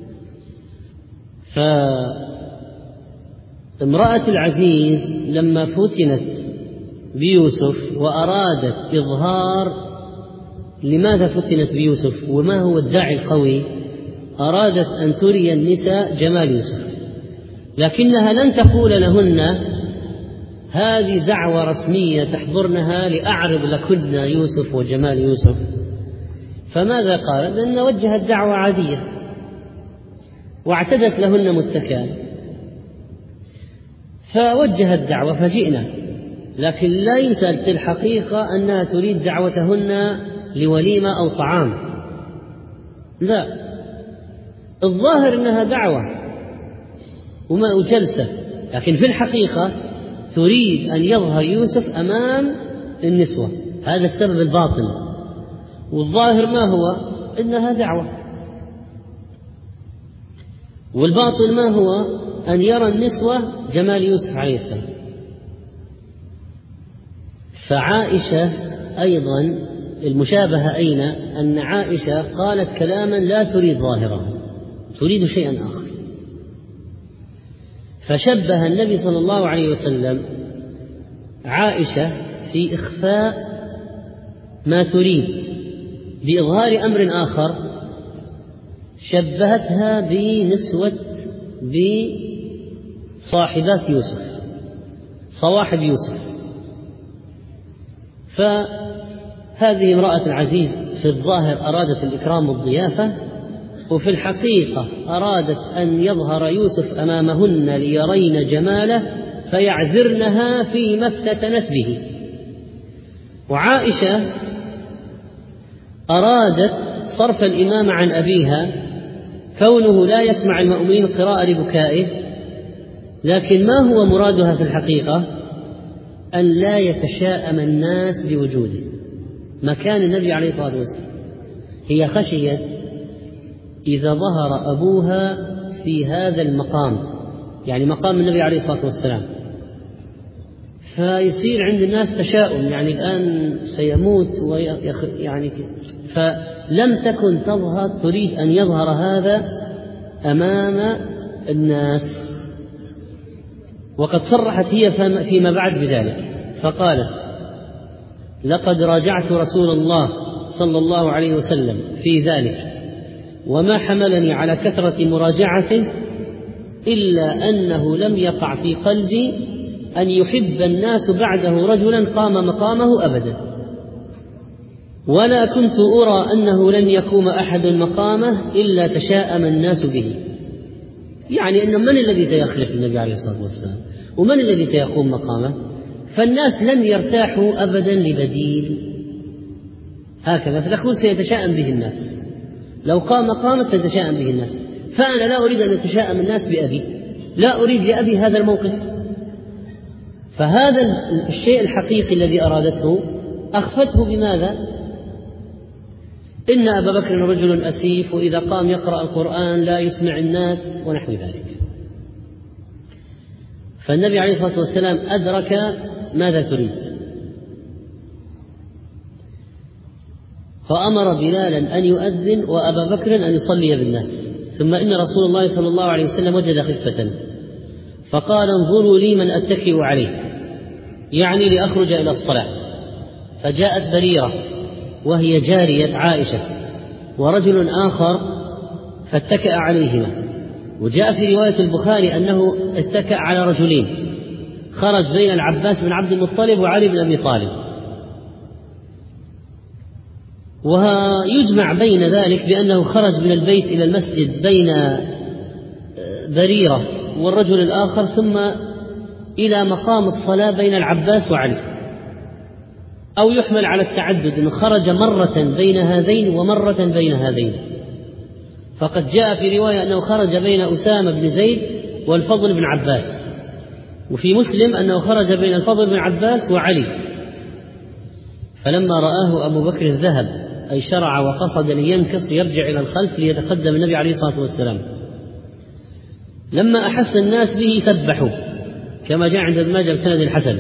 فامرأة العزيز لما فتنت بيوسف وأرادت إظهار لماذا فتنت بيوسف وما هو الداعي القوي، أرادت أن تري النساء جمال يوسف، لكنها لن تقول لهن هذه دعوة رسمية تحضرنها لأعرض لكن يوسف وجمال يوسف. فماذا قالت؟ لأن وجهت دعوة عادية واعتدت لهن متكئا، فوجهت دعوة فجئنا، لكن ليس في الحقيقة أنها تريد دعوتهن لوليمة أو طعام، لا، الظاهر أنها دعوة وما جلسة، لكن في الحقيقة تريد أن يظهر يوسف أمام النسوة. هذا السبب الباطن، والظاهر ما هو؟ إنها دعوة، والباطن ما هو؟ أن يرى النسوة جمال يوسف عليه السلام. فعائشة أيضا المشابهة أين؟ أن عائشة قالت كلاما لا تريد ظاهره، تريد شيئا آخر. فشبه النبي صلى الله عليه وسلم عائشة في إخفاء ما تريد بإظهار أمر آخر، شبهتها بصاحبات يوسف، صواحب يوسف. فهذه امرأة العزيز في الظاهر أرادت الإكرام والضيافة، وفي الحقيقة أرادت أن يظهر يوسف أمامهن ليرين جماله فيعذرنها فيما افتتنت به. وعائشة أرادت صرف الإمام عن أبيها كونه لا يسمع المؤمنين قراءة لبكائه، لكن ما هو مرادها في الحقيقة؟ أن لا يتشاءم الناس بوجوده مكان النبي عليه الصلاة والسلام. هي خشيت إذا ظهر أبوها في هذا المقام، يعني مقام النبي عليه الصلاة والسلام، فيصير عند الناس تشاؤم، يعني الآن سيموت يعني فلم تكن تريد أن يظهر هذا أمام الناس. وقد صرحت هي فيما بعد بذلك، فقالت: لقد راجعت رسول الله صلى الله عليه وسلم في ذلك، وما حملني على كثرة مراجعته إلا أنه لم يقع في قلبي أن يحب الناس بعده رجلا قام مقامه أبدا، ولا كنت أرى أنه لن يقوم أحد مقامه إلا تشاءم الناس به. يعني أن من الذي سيخلف النبي عليه الصلاة والسلام، ومن الذي سيقوم مقامه؟ فالناس لن يرتاحوا أبدا لبديل، هكذا فنقول سيتشاءم به الناس، لو قام مقامه سيتشاءم به الناس. فأنا لا أريد أن يتشاءم الناس بأبي، لا أريد لأبي هذا الموقف. فهذا الشيء الحقيقي الذي أرادته أخفته بماذا؟ إن أبا بكر رجل أسيف، وإذا قام يقرأ القرآن لا يسمع الناس ونحو ذلك. فالنبي عليه الصلاة والسلام أدرك ماذا تريد، فأمر بلالا أن يؤذن وأبا بكر أن يصلي بالناس. ثم إن رسول الله صلى الله عليه وسلم وجد خفة فقال انظروا لي من أتكئ عليه، يعني لأخرج إلى الصلاة. فجاءت بريرة وهي جارية عائشة ورجل آخر فاتكأ عليهما. وجاء في رواية البخاري أنه اتكأ على رجلين، خرج بين العباس بن عبد المطلب وعلي بن أبي طالب. ويجمع بين ذلك بأنه خرج من البيت إلى المسجد بين بريرة والرجل الآخر، ثم إلى مقام الصلاة بين العباس وعلي، أو يحمل على التعدد أنه خرج مرة بين هذين ومرة بين هذين. فقد جاء في رواية أنه خرج بين أسامة بن زيد والفضل بن عباس، وفي مسلم أنه خرج بين الفضل بن عباس وعلي. فلما رآه أبو بكر ذهب، أي شرع وقصد لينكص يرجع إلى الخلف ليتقدم النبي عليه الصلاة والسلام. لما أحس الناس به سبحوا كما جاء عند ابن ماجه بسند الحسن.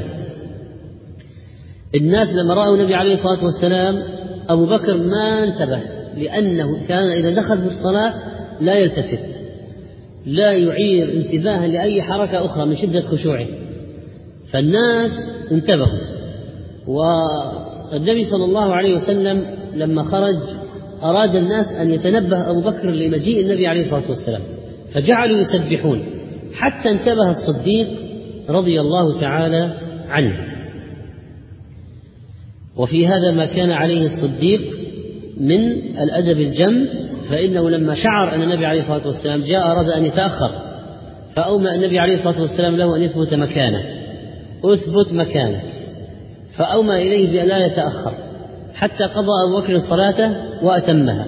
الناس لما رأوا النبي عليه الصلاة والسلام أبو بكر ما انتبه، لأنه كان إذا دخل في الصلاة لا يلتفت، لا يعير انتباها لأي حركة أخرى من شدة خشوعه. فالناس انتبهوا، والنبي صلى الله عليه وسلم لما خرج أراد الناس أن يتنبه أبو بكر لمجيء النبي عليه الصلاة والسلام، فجعلوا يسبحون حتى انتبه الصديق رضي الله تعالى عنه. وفي هذا ما كان عليه الصديق من الأدب الجم، فإنه لما شعر أن النبي عليه الصلاة والسلام جاء أراد أن يتأخر، فأومأ النبي عليه الصلاة والسلام له أن يثبت مكانه، أثبت مكانه، فأومأ إليه بأن لا يتأخر حتى قضى أبو بكر صلاته وأتمها.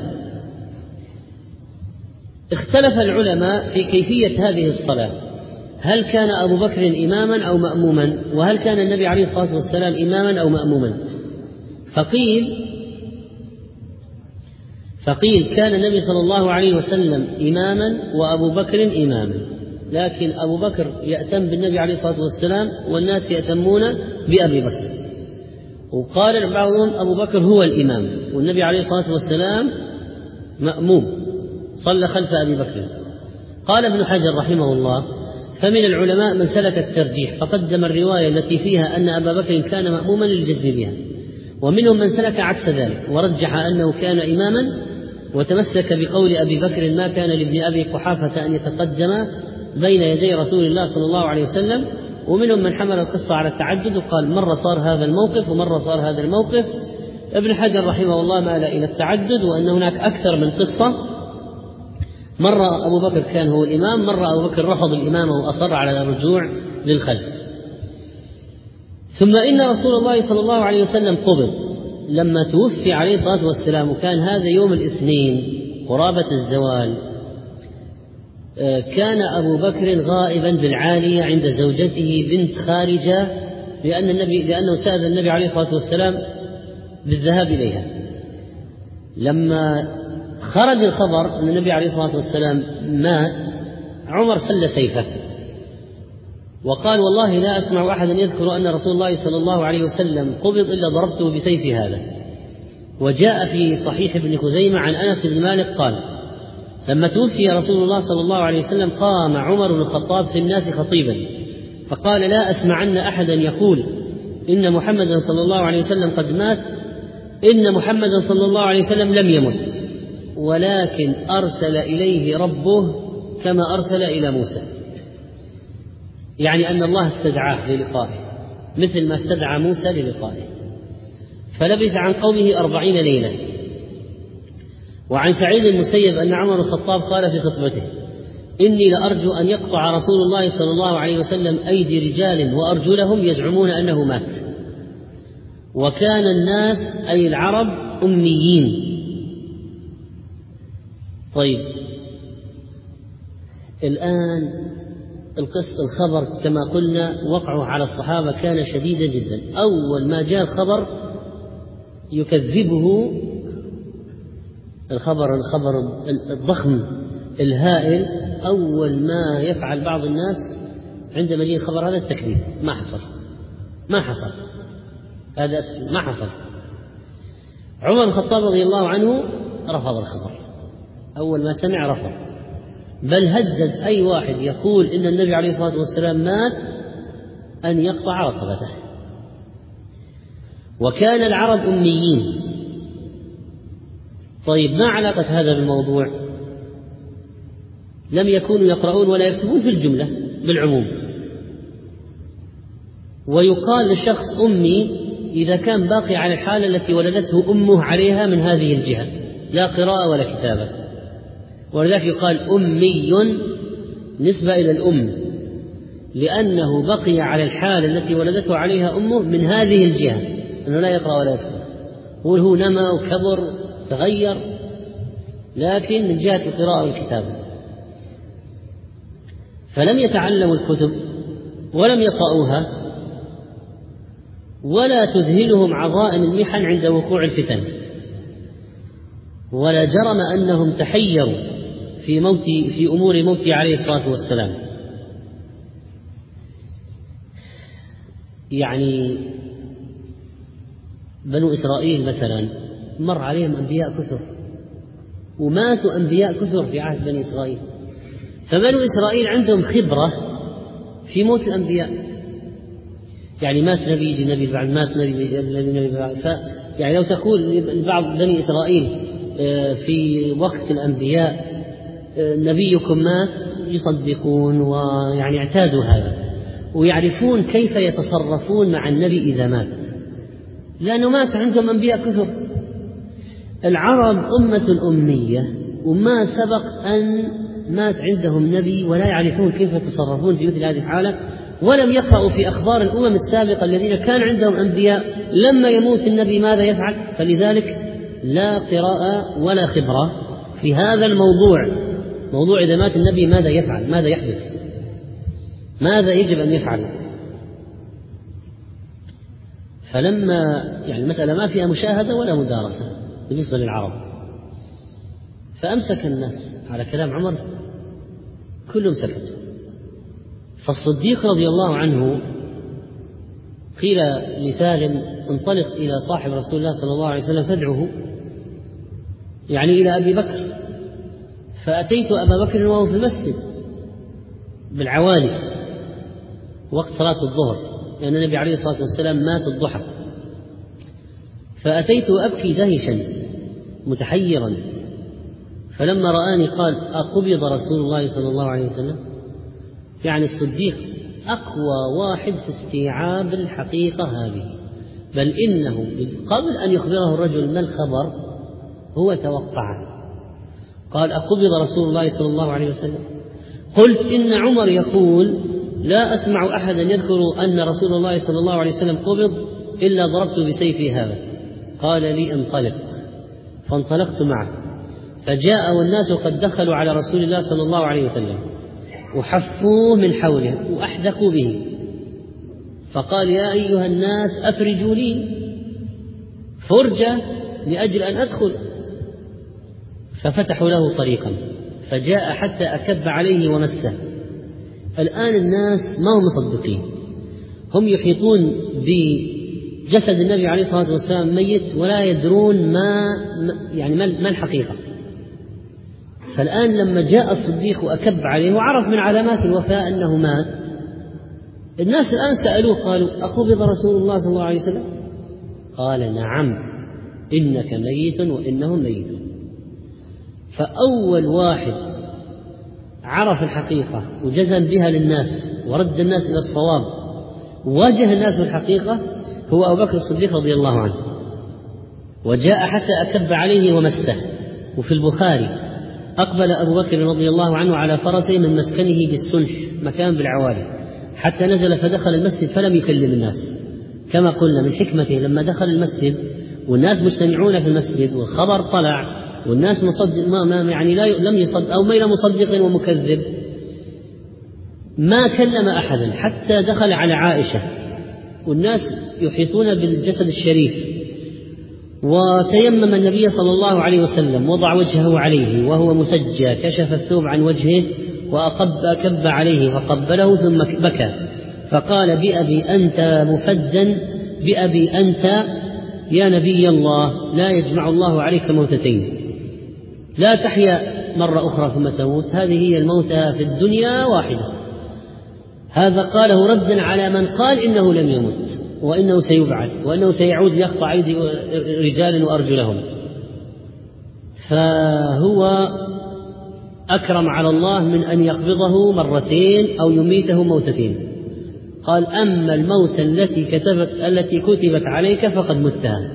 اختلف العلماء في كيفية هذه الصلاة، هل كان أبو بكر إماما أو مأموما، وهل كان النبي عليه الصلاة والسلام إماما أو مأموما. فقيل كان النبي صلى الله عليه وسلم إماما وأبو بكر إماما، لكن أبو بكر يأتم بالنبي عليه الصلاة والسلام والناس يأتمون بأبي بكر. وقال بعضهم أبو بكر هو الإمام والنبي عليه الصلاة والسلام مأموم صلى خلف أبي بكر. قال ابن حجر رحمه الله فمن العلماء من سلك الترجيح فقدم الرواية التي فيها أن أبا بكر كان مأموما للجزم بها، ومنهم من سلك عكس ذلك ورجح أنه كان إماما وتمسك بقول أبي بكر ما كان لابن أبي قحافة أن يتقدم بين يدي رسول الله صلى الله عليه وسلم. ومنهم من حمل القصة على التعدد وقال مرة صار هذا الموقف ومرة صار هذا الموقف. ابن حجر رحمه الله مال إلى التعدد، وأن هناك أكثر من قصة، مرة أبو بكر كان هو الإمام، مرة أبو بكر رفض الإمامة وأصر على الرجوع للخلف. ثم إن رسول الله صلى الله عليه وسلم قبض لما توفي عليه الصلاة والسلام، وكان هذا يوم الاثنين قرابة الزوال. كان أبو بكر غائبا بالعالية عند زوجته بنت خارجة، لأنه سأل النبي عليه الصلاة والسلام بالذهاب إليها. لما خرج الخبر أن النبي عليه الصلاة والسلام مات، عمر سل سيفه وقال والله لا أسمع أحدا يذكر أن رسول الله صلى الله عليه وسلم قبض إلا ضربته بسيف هذا. وجاء في صحيح ابن خزيمة عن أنس بن مالك قال لما توفي رسول الله صلى الله عليه وسلم قام عمر بن الخطاب في الناس خطيبا فقال لا أسمعن أحدا يقول إن محمدا صلى الله عليه وسلم قد مات، إن محمدا صلى الله عليه وسلم لم يمت، ولكن أرسل إليه ربه كما أرسل إلى موسى. يعني أن الله استدعاه للقائه مثل ما استدعى موسى للقائه. فلبث عن قومه 40 ليلة. وعن سعيد المسيب أن عمر الخطاب قال في خطبته: إني لأرجو أن يقطع رسول الله صلى الله عليه وسلم أيدي رجال وأرجلهم يزعمون أنه مات. وكان الناس أي العرب أميين. طيب، الآن الخبر كما قلنا وقعه على الصحابة كان شديدا جدا. أول ما جاء الخبر يكذبه الخبر الضخم الهائل، أول ما يفعل بعض الناس عندما يجي الخبر هذا التكذيب. ما حصل هذا ما حصل. عمر بن الخطاب رضي الله عنه رفض الخبر، أول ما سمع رفض، بل هدد أي واحد يقول إن النبي عليه الصلاة والسلام مات أن يقطع رقبته. وكان العرب أميين. طيب، ما علاقة هذا بالموضوع؟ لم يكونوا يقرؤون ولا يكتبون في الجملة بالعموم. ويقال للشخص أمي إذا كان باقي على الحالة التي ولدته أمه عليها من هذه الجهة، لا قراءة ولا كتابة، ولذلك يقال أمي نسبة إلى الأم، لأنه بقي على الحالة التي ولدته عليها أمه من هذه الجهة، أنه لا يقرأ ولا يكتب. هو نمى وكبر تغير، لكن من جهة القراءة والكتابة. فلم يتعلموا الكتب ولم يقرؤوها، ولا تذهلهم عظائم المحن عند وقوع الفتن، ولا جرم أنهم تحيروا في أمور موته عليه الصلاة والسلام. يعني بنو إسرائيل مثلا مر عليهم أنبياء كثر، وماتوا أنبياء كثر في عهد بني إسرائيل، فبنو إسرائيل عندهم خبرة في موت الأنبياء. يعني مات نبي يجي نبي بعد، مات نبي بعد. يعني لو تقول بعض بني إسرائيل في وقت الأنبياء نبيكم مات، يصدقون ويعني اعتادوا هذا، ويعرفون كيف يتصرفون مع النبي إذا مات، لأنه مات عندهم أنبياء كثر. العرب أمة أمية، وما سبق أن مات عندهم نبي ولا يعرفون كيف يتصرفون في مثل هذه الحالة، ولم يقرأوا في أخبار الأمم السابقة الذين كان عندهم أنبياء لما يموت النبي ماذا يفعل. فلذلك لا قراءة ولا خبرة في هذا الموضوع، موضوع إذا مات النبي ماذا يفعل، ماذا يحدث، ماذا يجب أن يفعل. فلما يعني المسألة ما فيها مشاهدة ولا مدارسة بالنسبة للعرب، فأمسك الناس على كلام عمر، كلهم سكتوا. فالصديق رضي الله عنه قيل لسالم: انطلق إلى صاحب رسول الله صلى الله عليه وسلم فادعه، يعني إلى أبي بكر. فأتيت أبا بكر وهو في المسجد بالعوالي وقت صلاة الظهر، لأن النبي عليه الصلاة والسلام مات الضحى. فأتيت أبكي دهشا متحيرا، فلما رآني قال: أقبض رسول الله صلى الله عليه وسلم؟ يعني الصديق أقوى واحد في استيعاب الحقيقة هذه، بل إنه قبل أن يخبره الرجل ما الخبر هو توقع. قال: أقبض رسول الله صلى الله عليه وسلم؟ قلت: إن عمر يقول: لا أسمع أحدا يذكر أن رسول الله صلى الله عليه وسلم قبض إلا ضربت بسيفي هذا. قال لي: انطلق. فانطلقت معه، فجاء والناس قد دخلوا على رسول الله صلى الله عليه وسلم وحفوه من حوله وأحدقوا به، فقال: يا أيها الناس أفرجوا لي فرجة لأجل أن أدخل. ففتحوا له طريقا، فجاء حتى أكب عليه ومسه. الآن الناس ما هم مصدقين، هم يحيطون بجسد النبي عليه الصلاة والسلام ميت ولا يدرون ما الحقيقة. فالآن لما جاء الصديق وأكب عليه وعرف من علامات الوفاة أنه مات، الناس الآن سألوه قالوا: أقبض رسول الله صلى الله عليه وسلم؟ قال: نعم، إنك ميت وإنهم ميتون. فأول واحد عرف الحقيقة وجزم بها للناس ورد الناس إلى الصواب وواجه الناس بالحقيقة هو أبو بكر الصديق رضي الله عنه. وجاء حتى أكب عليه ومسه. وفي البخاري أقبل أبو بكر رضي الله عنه على فرسه من مسكنه بالسنح مكان بالعوالي حتى نزل فدخل المسجد فلم يكلم الناس، كما قلنا من حكمته لما دخل المسجد والناس مجتمعون في المسجد والخبر طلع والناس مصدق يعني لم يصدق أو غير مصدق ومكذب، ما كلم أحدا حتى دخل على عائشة والناس يحيطون بالجسد الشريف، وتيمم النبي صلى الله عليه وسلم وضع وجهه عليه وهو مسجى، كشف الثوب عن وجهه وأكب عليه فقبله ثم بكى فقال: بأبي أنت مفدا، بأبي أنت يا نبي الله، لا يجمع الله عليك موتتين، لا تحيا مرة أخرى ثم تموت، هذه هي الموتى في الدنيا واحدة. هذا قاله ردا على من قال إنه لم يمت وإنه سيبعث وإنه سيعود ليقطع أيدي رجال وأرجلهم. فهو أكرم على الله من أن يقبضه مرتين أو يميته موتتين. قال: أما الموت التي كتبت عليك فقد متها.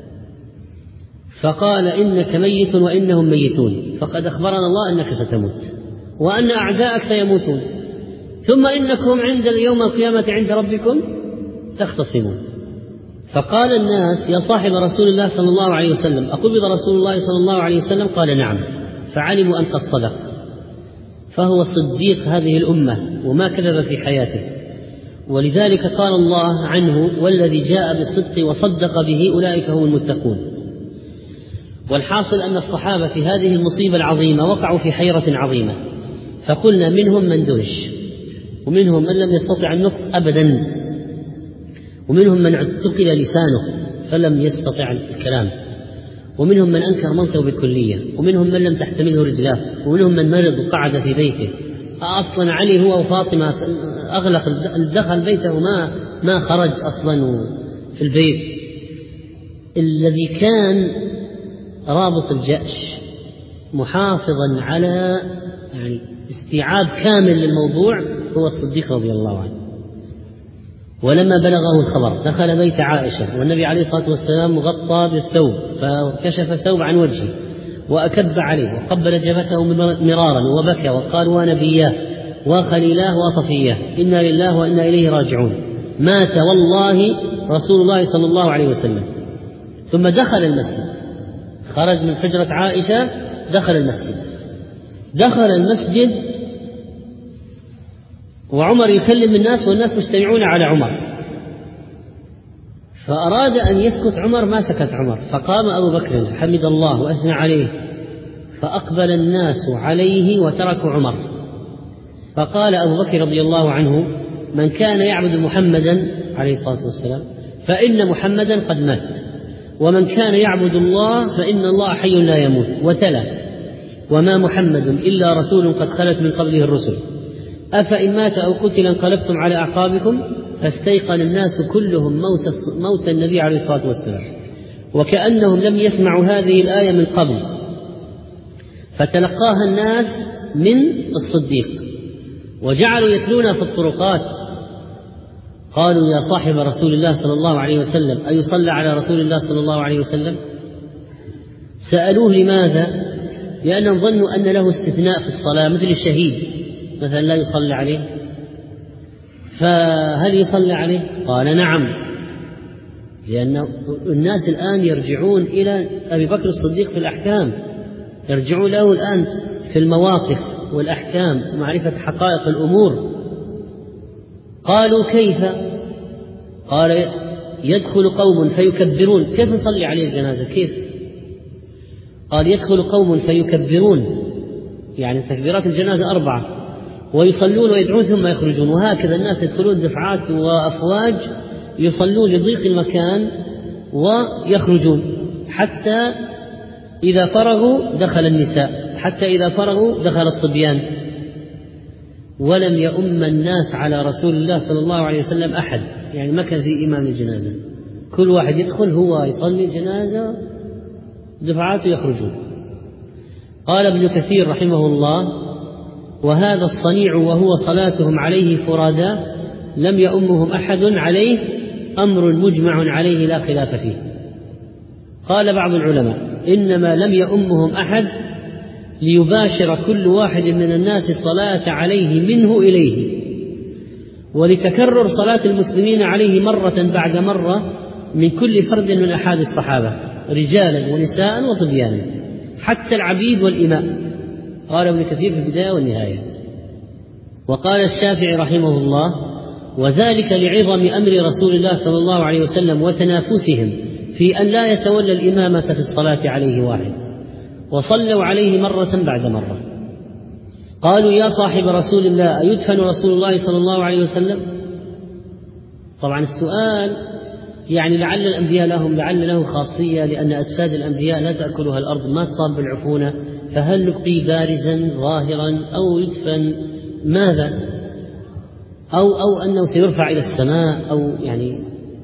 فقال: إنك ميت وإنهم ميتون، فقد أخبرنا الله أنك ستموت وأن أعداءك سيموتون، ثم إنكم عند يوم القيامة عند ربكم تختصمون. فقال الناس: يا صاحب رسول الله صلى الله عليه وسلم، أقبض رسول الله صلى الله عليه وسلم؟ قال: نعم. فعلموا أن قد صدق، فهو صديق هذه الأمة وما كذب في حياته. ولذلك قال الله عنه: والذي جاء بالصدق وصدق به أولئك هم المتقون. والحاصل أن الصحابة في هذه المصيبة العظيمة وقعوا في حيرة عظيمة، فقلنا منهم من دهش، ومنهم من لم يستطع النطق أبدا، ومنهم من اعتقل لسانه فلم يستطع الكلام، ومنهم من أنكر موته بالكلية، ومنهم من لم تحتمله رجلاه، ومنهم من مرض وقعد في بيته. أصلا علي هو وفاطمة أغلق دخل بيته ما خرج أصلا في البيت. الذي كان رابط الجأش محافظا على يعني استيعاب كامل للموضوع هو الصديق رضي الله عنه. ولما بلغه الخبر دخل بيت عائشة والنبي عليه الصلاة والسلام مغطى بالثوب، فكشف الثوب عن وجهه وأكب عليه وقبل جبهته مرارا وبكى وقال: ونبياه وخليلاه وصفياه، إنا لله وإنا إليه راجعون، مات والله رسول الله صلى الله عليه وسلم. ثم دخل المسجد، خرج من حجرة عائشة دخل المسجد وعمر يكلم الناس والناس مجتمعون على عمر، فأراد أن يسكت عمر، ما سكت عمر، فقام أبو بكر حمد الله وأثنى عليه، فأقبل الناس عليه وتركوا عمر. فقال أبو بكر رضي الله عنه: من كان يعبد محمدا عليه الصلاة والسلام فإن محمدا قد مات، ومن كان يعبد الله فإن الله حي لا يموت. وتلا: وما محمد إلا رسول قد خلت من قبله الرسل، أفإن مات أو قتل انقلبتم على أعقابكم. فاستيقن الناس كلهم موت النبي عليه الصلاة والسلام، وكأنهم لم يسمعوا هذه الآية من قبل، فتلقاها الناس من الصديق وجعلوا يتلونها في الطرقات. قالوا: يا صاحب رسول الله صلى الله عليه وسلم، أيصلى على رسول الله صلى الله عليه وسلم؟ سألوه لماذا؟ لأنهم ظنوا أن له استثناء في الصلاة مثل الشهيد مثلا لا يصلى عليه، فهل يصلى عليه؟ قال: نعم، لأن الناس الآن يرجعون إلى أبي بكر الصديق في الأحكام، يرجعون له الآن في المواقف والأحكام ومعرفة حقائق الأمور. قالوا: كيف؟ قال: يدخل قوم فيكبرون. كيف نصلي عليه الجنازة؟ كيف؟ قال: يدخل قوم فيكبرون، يعني تكبيرات الجنازة 4، ويصلون ويدعون ثم يخرجون، وهكذا الناس يدخلون دفعات وأفواج يصلون لضيق المكان ويخرجون، حتى إذا فرغوا دخل النساء، حتى إذا فرغوا دخل الصبيان. ولم يؤم الناس على رسول الله صلى الله عليه وسلم أحد، يعني ما كان في إمام الجنازة، كل واحد يدخل هو يصلي الجنازة دفعات ويخرجون. قال ابن كثير رحمه الله: وهذا الصنيع وهو صلاتهم عليه فرادا لم يؤمهم أحد عليه، أمر مجمع عليه لا خلاف فيه. قال بعض العلماء إنما لم يؤمهم أحد ليباشر كل واحد من الناس الصلاة عليه منه إليه، ولتكرر صلاة المسلمين عليه مرة بعد مرة من كل فرد من أحد الصحابة رجالا ونساء وصبيانا حتى العبيد والإماء. قال ابن كثير في البداية والنهاية. وقال الشافعي رحمه الله: وذلك لعظم أمر رسول الله صلى الله عليه وسلم وتنافسهم في أن لا يتولى الإمامة في الصلاة عليه واحد، وصلوا عليه مرة بعد مرة. قالوا: يا صاحب رسول الله، أيدفن رسول الله صلى الله عليه وسلم؟ طبعا السؤال يعني لعل الأنبياء لعل له خاصية، لأن أجساد الأنبياء لا تأكلها الأرض، ما تصاب بالعفونة، فهل نبقي بارزا ظاهرا أو يدفن ماذا؟ أو أنه سيرفع إلى السماء أو يعني.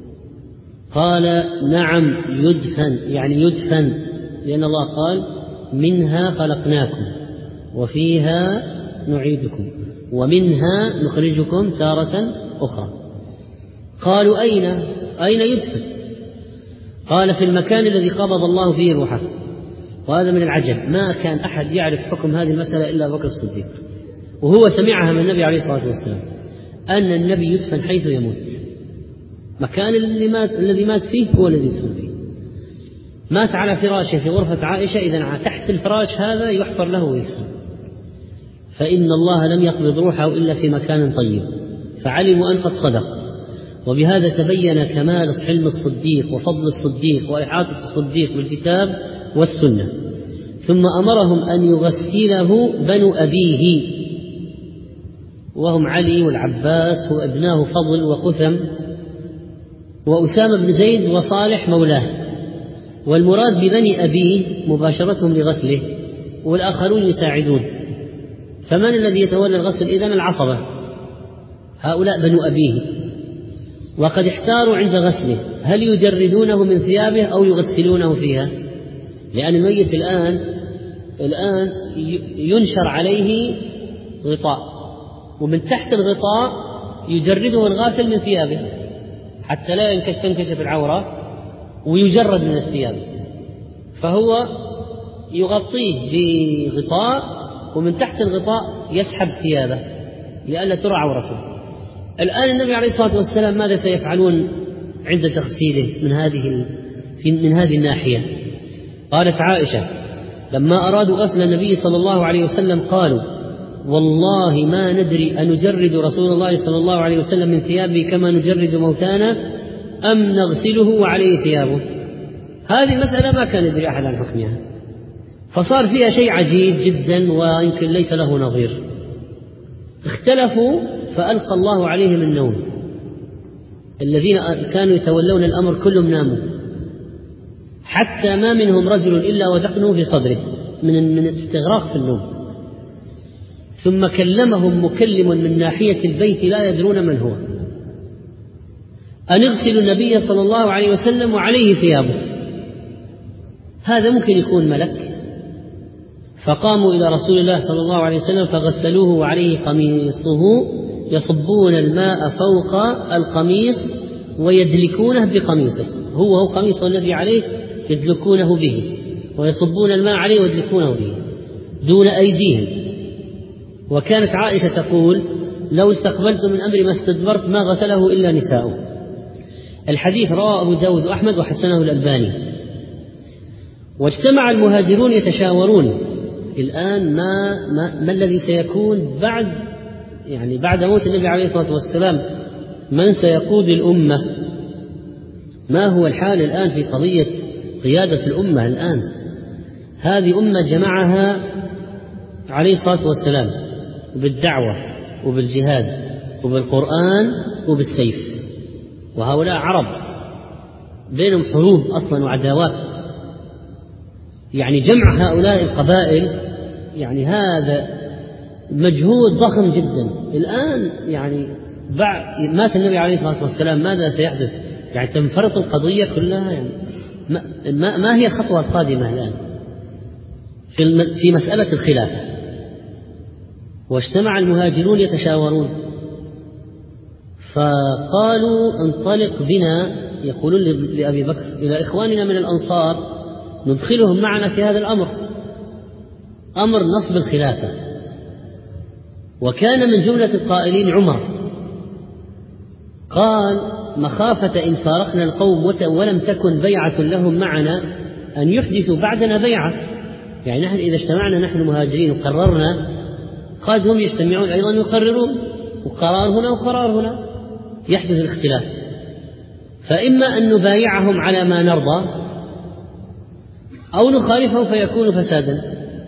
قال: نعم يدفن، يعني يدفن، لأن الله قال: منها خلقناكم وفيها نعيدكم ومنها نخرجكم تارة أخرى. قالوا: أين يدفن؟ قال: في المكان الذي قبض الله فيه روحه. وهذا من العجب، ما كان أحد يعرف حكم هذه المسألة إلا أبو بكر الصديق، وهو سمعها من النبي عليه الصلاة والسلام أن النبي يدفن حيث يموت، مكان الذي مات فيه هو الذي يدفن فيه. مات على فراشه في غرفة عائشة، إذا تحت الفراش هذا يحفر له ويدفن، فإن الله لم يقبض روحه إلا في مكان طيب، فعلموا أن قد صدق. وبهذا تبين كمال حلم الصديق وفضل الصديق وإحاطة الصديق بالكتاب والسنة. ثم أمرهم أن يغسله بنو أبيه، وهم علي والعباس وابناه فضل وقثم وأسامة بن زيد وصالح مولاه. والمراد ببني أبيه مباشرتهم لغسله، والآخرون يساعدون. فمن الذي يتولى الغسل إذن؟ العصبة، هؤلاء بنو أبيه. وقد احتاروا عند غسله، هل يجردونه من ثيابه أو يغسلونه فيها؟ لأن الميت الآن ينشر عليه غطاء، ومن تحت الغطاء يجرده الغاسل من ثيابه حتى لا تنكشف العورة، ويجرد من الثياب، فهو يغطيه بغطاء ومن تحت الغطاء يسحب ثيابه لئلا ترى عورته. الآن النبي عليه الصلاة والسلام ماذا سيفعلون عند تغسيله من هذه الناحية؟ قالت عائشة: لما أرادوا غسل النبي صلى الله عليه وسلم قالوا: والله ما ندري أنجرد رسول الله صلى الله عليه وسلم من ثيابه كما نجرد موتانا أم نغسله وعليه ثيابه. هذه المسألة ما كان يدري أحد عن حكمها، فصار فيها شيء عجيب جدا ويمكن ليس له نظير. اختلفوا فألقى الله عليهم النوم، الذين كانوا يتولون الأمر كلهم ناموا، حتى ما منهم رجل إلا ودقنه في صدره من الاستغراق في النوم. ثم كلمهم مكلم من ناحية البيت لا يدرون من هو، أن اغسلوا النبي صلى الله عليه وسلم وعليه ثيابه. هذا ممكن يكون ملك. فقاموا إلى رسول الله صلى الله عليه وسلم فغسلوه وعليه قميصه، يصبون الماء فوق القميص ويدلكونه بقميصه، هو قميص الذي عليه يدلكونه به، ويصبون الماء عليه ويدلكونه به دون أيديهم. وكانت عائشة تقول: لو استقبلت من أمر ما استدبرت ما غسله إلا نساؤه. الحديث رواه أبو داود وأحمد وحسنه الألباني. واجتمع المهاجرون يتشاورون الآن ما الذي سيكون بعد موت النبي عليه الصلاة والسلام، من سيقود الأمة، ما هو الحال الآن في قضية قيادة الأمة الآن. هذه أمة جمعها عليه الصلاة والسلام بالدعوة وبالجهاد وبالقرآن وبالسيف، وهؤلاء عرب بينهم حروب أصلا وعداوات، يعني جمع هؤلاء القبائل يعني هذا مجهود ضخم جدا. الآن يعني بعد مات النبي عليه الصلاة والسلام ماذا سيحدث؟ يعني تنفرط القضية كلها. يعني ما هي الخطوة القادمة الآن في مسألة الخلافة؟ واجتمع المهاجرون يتشاورون، فقالوا انطلق بنا، يقولون لأبي بكر، إلى إخواننا من الأنصار ندخلهم معنا في هذا الأمر، أمر نصب الخلافة. وكان من جملة القائلين عمر، قال مخافة إن فارقنا القوم ولم تكن بيعة لهم معنا أن يحدثوا بعدنا بيعة، يعني نحن إذا اجتمعنا نحن مهاجرين وقررنا، قد هم يجتمعون أيضا يقررون، وقرار هنا وقرار هنا، يحدث الاختلاف. فإما أن نبايعهم على ما نرضى أو نخالفهم فيكون فسادا.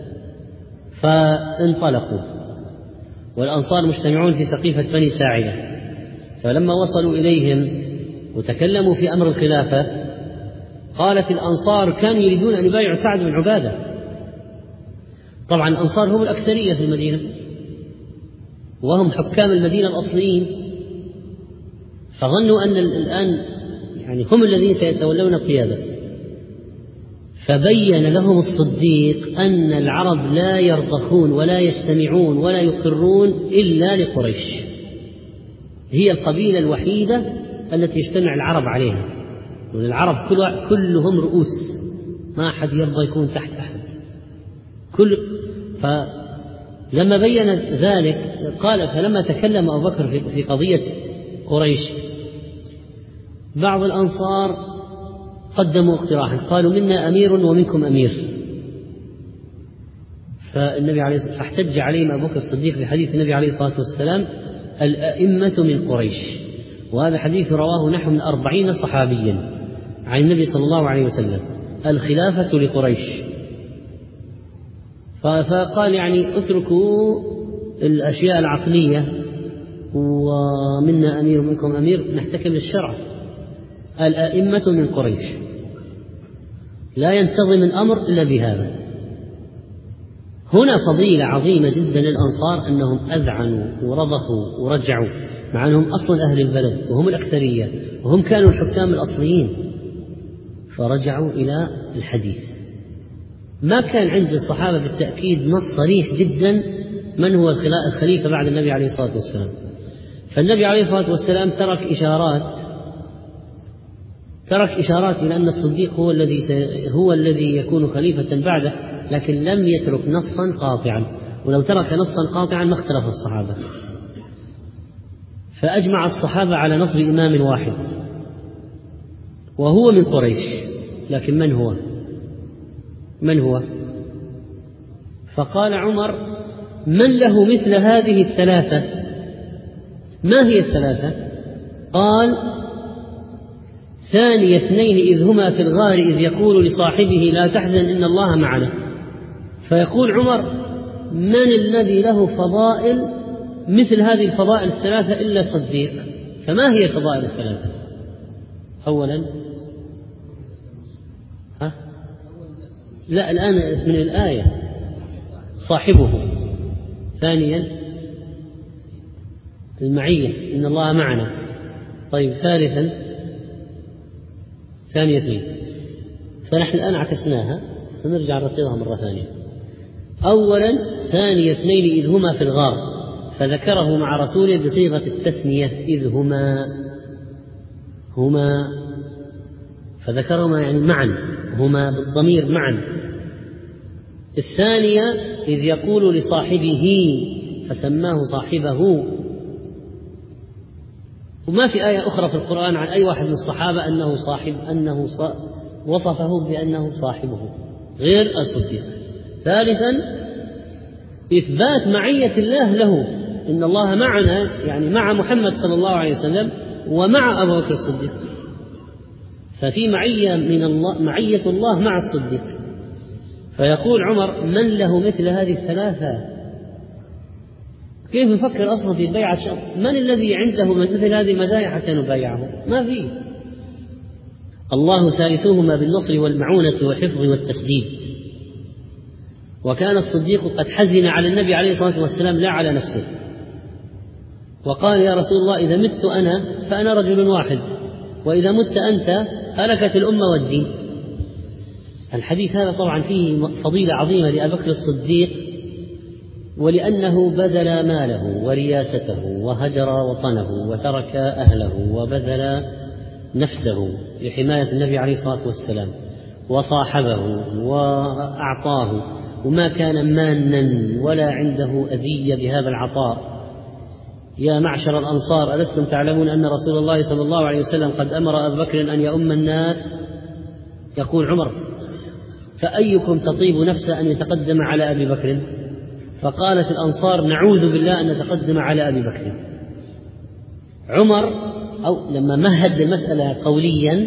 فانطلقوا والأنصار مجتمعون في سقيفة بني ساعدة، فلما وصلوا إليهم وتكلموا في أمر الخلافة قالت الأنصار كانوا يريدون أن يبايعوا سعد بن عبادة. طبعا الأنصار هم الأكثرية في المدينة وهم حكام المدينة الأصليين، فظنوا أن الآن يعني هم الذين سيتولون القيادة. فبين لهم الصديق أن العرب لا يرضخون ولا يجتمعون ولا يقرون إلا لقريش، هي القبيلة الوحيدة التي يجتمع العرب عليها، والعرب كلهم رؤوس، ما أحد يرضى يكون تحت أحد. فلما بين ذلك قال، فلما تكلم أبو بكر في قضية قريش بعض الأنصار قدموا اقتراحا، قالوا منا أمير ومنكم أمير. فالنبي عليه الصلاة والسلام فاحتج عليهم أبو بكر الصديق بحديث النبي عليه الصلاة والسلام الأئمة من قريش، وهذا حديث رواه نحو من 40 صحابيا عن النبي صلى الله عليه وسلم، الخلافة لقريش. فقال يعني اتركوا الأشياء العقلية ومنا أمير ومنكم أمير، نحتكم للشرع، الأئمة من قريش، لا ينتظم الأمر إلا بهذا. هنا فضيلة عظيمة جدا للأنصار أنهم أذعنوا ورضخوا ورجعوا، مع أنهم أصلا أهل البلد وهم الأكثرية وهم كانوا الحكام الأصليين، فرجعوا إلى الحديث. ما كان عند الصحابة بالتأكيد نص صريح جدا من هو الخليفة بعد النبي عليه الصلاة والسلام، فالنبي عليه الصلاة والسلام ترك إشارات إلى أن الصديق هو الذي يكون خليفة بعده، لكن لم يترك نصا قاطعا، ولو ترك نصا قاطعا ما اختلف الصحابة. فأجمع الصحابة على نصب إمام واحد وهو من قريش، لكن من هو؟ فقال عمر من له مثل هذه الثلاثة؟ ما هي الثلاثة؟ قال ثاني اثنين إذ هما في الغار إذ يقول لصاحبه لا تحزن إن الله معنا. فيقول عمر من الذي له فضائل مثل هذه الفضائل الثلاثة إلا الصديق؟ فما هي الفضائل الثلاثة؟ أولا لا الآن من الآية صاحبه، ثانيا المعية إن الله معنا، طيب ثالثا ثانية اثنين. فنحن الآن عكسناها فنرجع نرتبها مرة ثانية. أولا ثانية اثنين إذ هما في الغار، فذكره مع رسوله بصيغة التثنية إذ هما فذكرهما يعني معا، هما بالضمير معا. الثانية إذ يقول لصاحبه فسماه صاحبه، وما في آية أخرى في القرآن عن أي واحد من الصحابة أنه وصفه بأنه صاحبه غير الصديق. ثالثا إثبات معية الله له، إن الله معنا يعني مع محمد صلى الله عليه وسلم ومع أبو بكر الصديق، ففي معية الله مع الصديق. فيقول عمر من له مثل هذه الثلاثة؟ كيف نفكر أصلا في بيعة من الذي عنده مثل هذه المزايا حتى نبايعه؟ ما فيه. الله ثالثهما بالنصر والمعونة والحفظ والتسديد. وكان الصديق قد حزن على النبي عليه الصلاة والسلام لا على نفسه، وقال يا رسول الله إذا مت أنا فأنا رجل واحد، وإذا مت أنت هلكت الأمة والدين. الحديث هذا طبعا فيه فضيلة عظيمة لأبي بكر الصديق ولأنه بذل ماله ورياسته وهجر وطنه وترك أهله وبذل نفسه لحماية النبي عليه الصلاة والسلام وصاحبه وأعطاه، وما كان مانا ولا عنده أذية بهذا العطاء. يا معشر الأنصار، ألستم تعلمون أن رسول الله صلى الله عليه وسلم قد أمر أبا بكر أن يؤم الناس؟ يقول عمر: فأيكم تطيب نفسه أن يتقدم على أبي بكر؟ فقالت الأنصار: نعوذ بالله أن نتقدم على أبي بكر. عمر لما مهد المسألة قوليا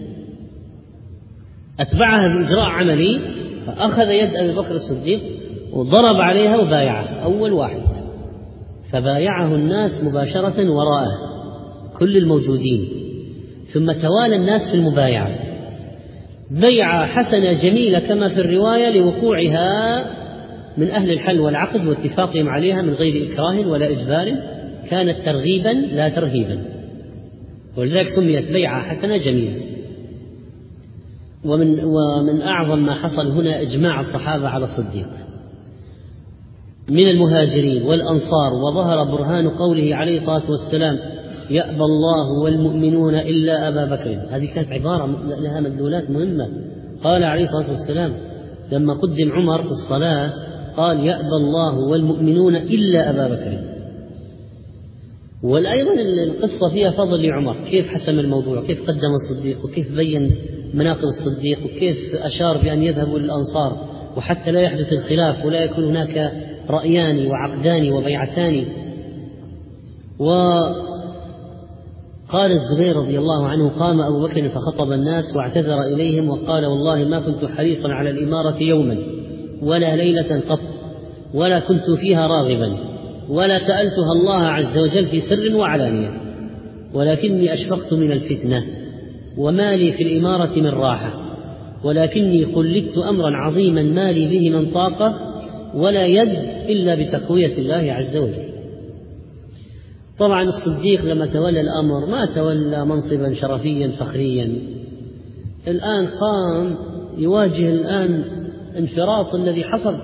أتبعها بإجراء عملي، فأخذ يد أبي بكر الصديق وضرب عليها وبايعه أول واحد، فبايعه الناس مباشرة وراءه كل الموجودين، ثم توالى الناس في المبايعة بيعة حسنة جميلة كما في الرواية لوقوعها من أهل الحل والعقد واتفاقهم عليها من غير إكراه ولا إجبار، كانت ترغيبا لا ترهيبا، ولذلك سميت بيعة حسنة جميلة. ومن أعظم ما حصل هنا إجماع الصحابة على الصديق من المهاجرين والأنصار، وظهر برهان قوله عليه الصلاة والسلام: يأبى الله والمؤمنون إلا أبا بكر. هذه كانت عبارة لها مدلولات مهمة. قال عليه الصلاة والسلام لما قدم عمر في الصلاة قال: يأبى الله والمؤمنون إلا أبا بكر. والأيضا القصة فيها فضل لعمر، كيف حسم الموضوع، كيف قدم الصديق، وكيف بين مناقب الصديق، وكيف أشار بأن يذهبوا للأنصار وحتى لا يحدث الخلاف ولا يكون هناك رأيان وعقدان وبيعتان. وقال الزبير رضي الله عنه: قام أبو بكر فخطب الناس واعتذر إليهم وقال: والله ما كنت حريصا على الإمارة يوما ولا ليلة قط، ولا كنت فيها راغبا، ولا سألتها الله عز وجل في سر وعلانية، ولكني أشفقت من الفتنة، وما لي في الإمارة من راحة، ولكني قلدت أمرا عظيما ما لي به من طاقة ولا يد إلا بتقوية الله عز وجل. طبعا الصديق لما تولى الأمر ما تولى منصبا شرفيا فخريا، الآن قام يواجه الآن انفراط الذي حصل،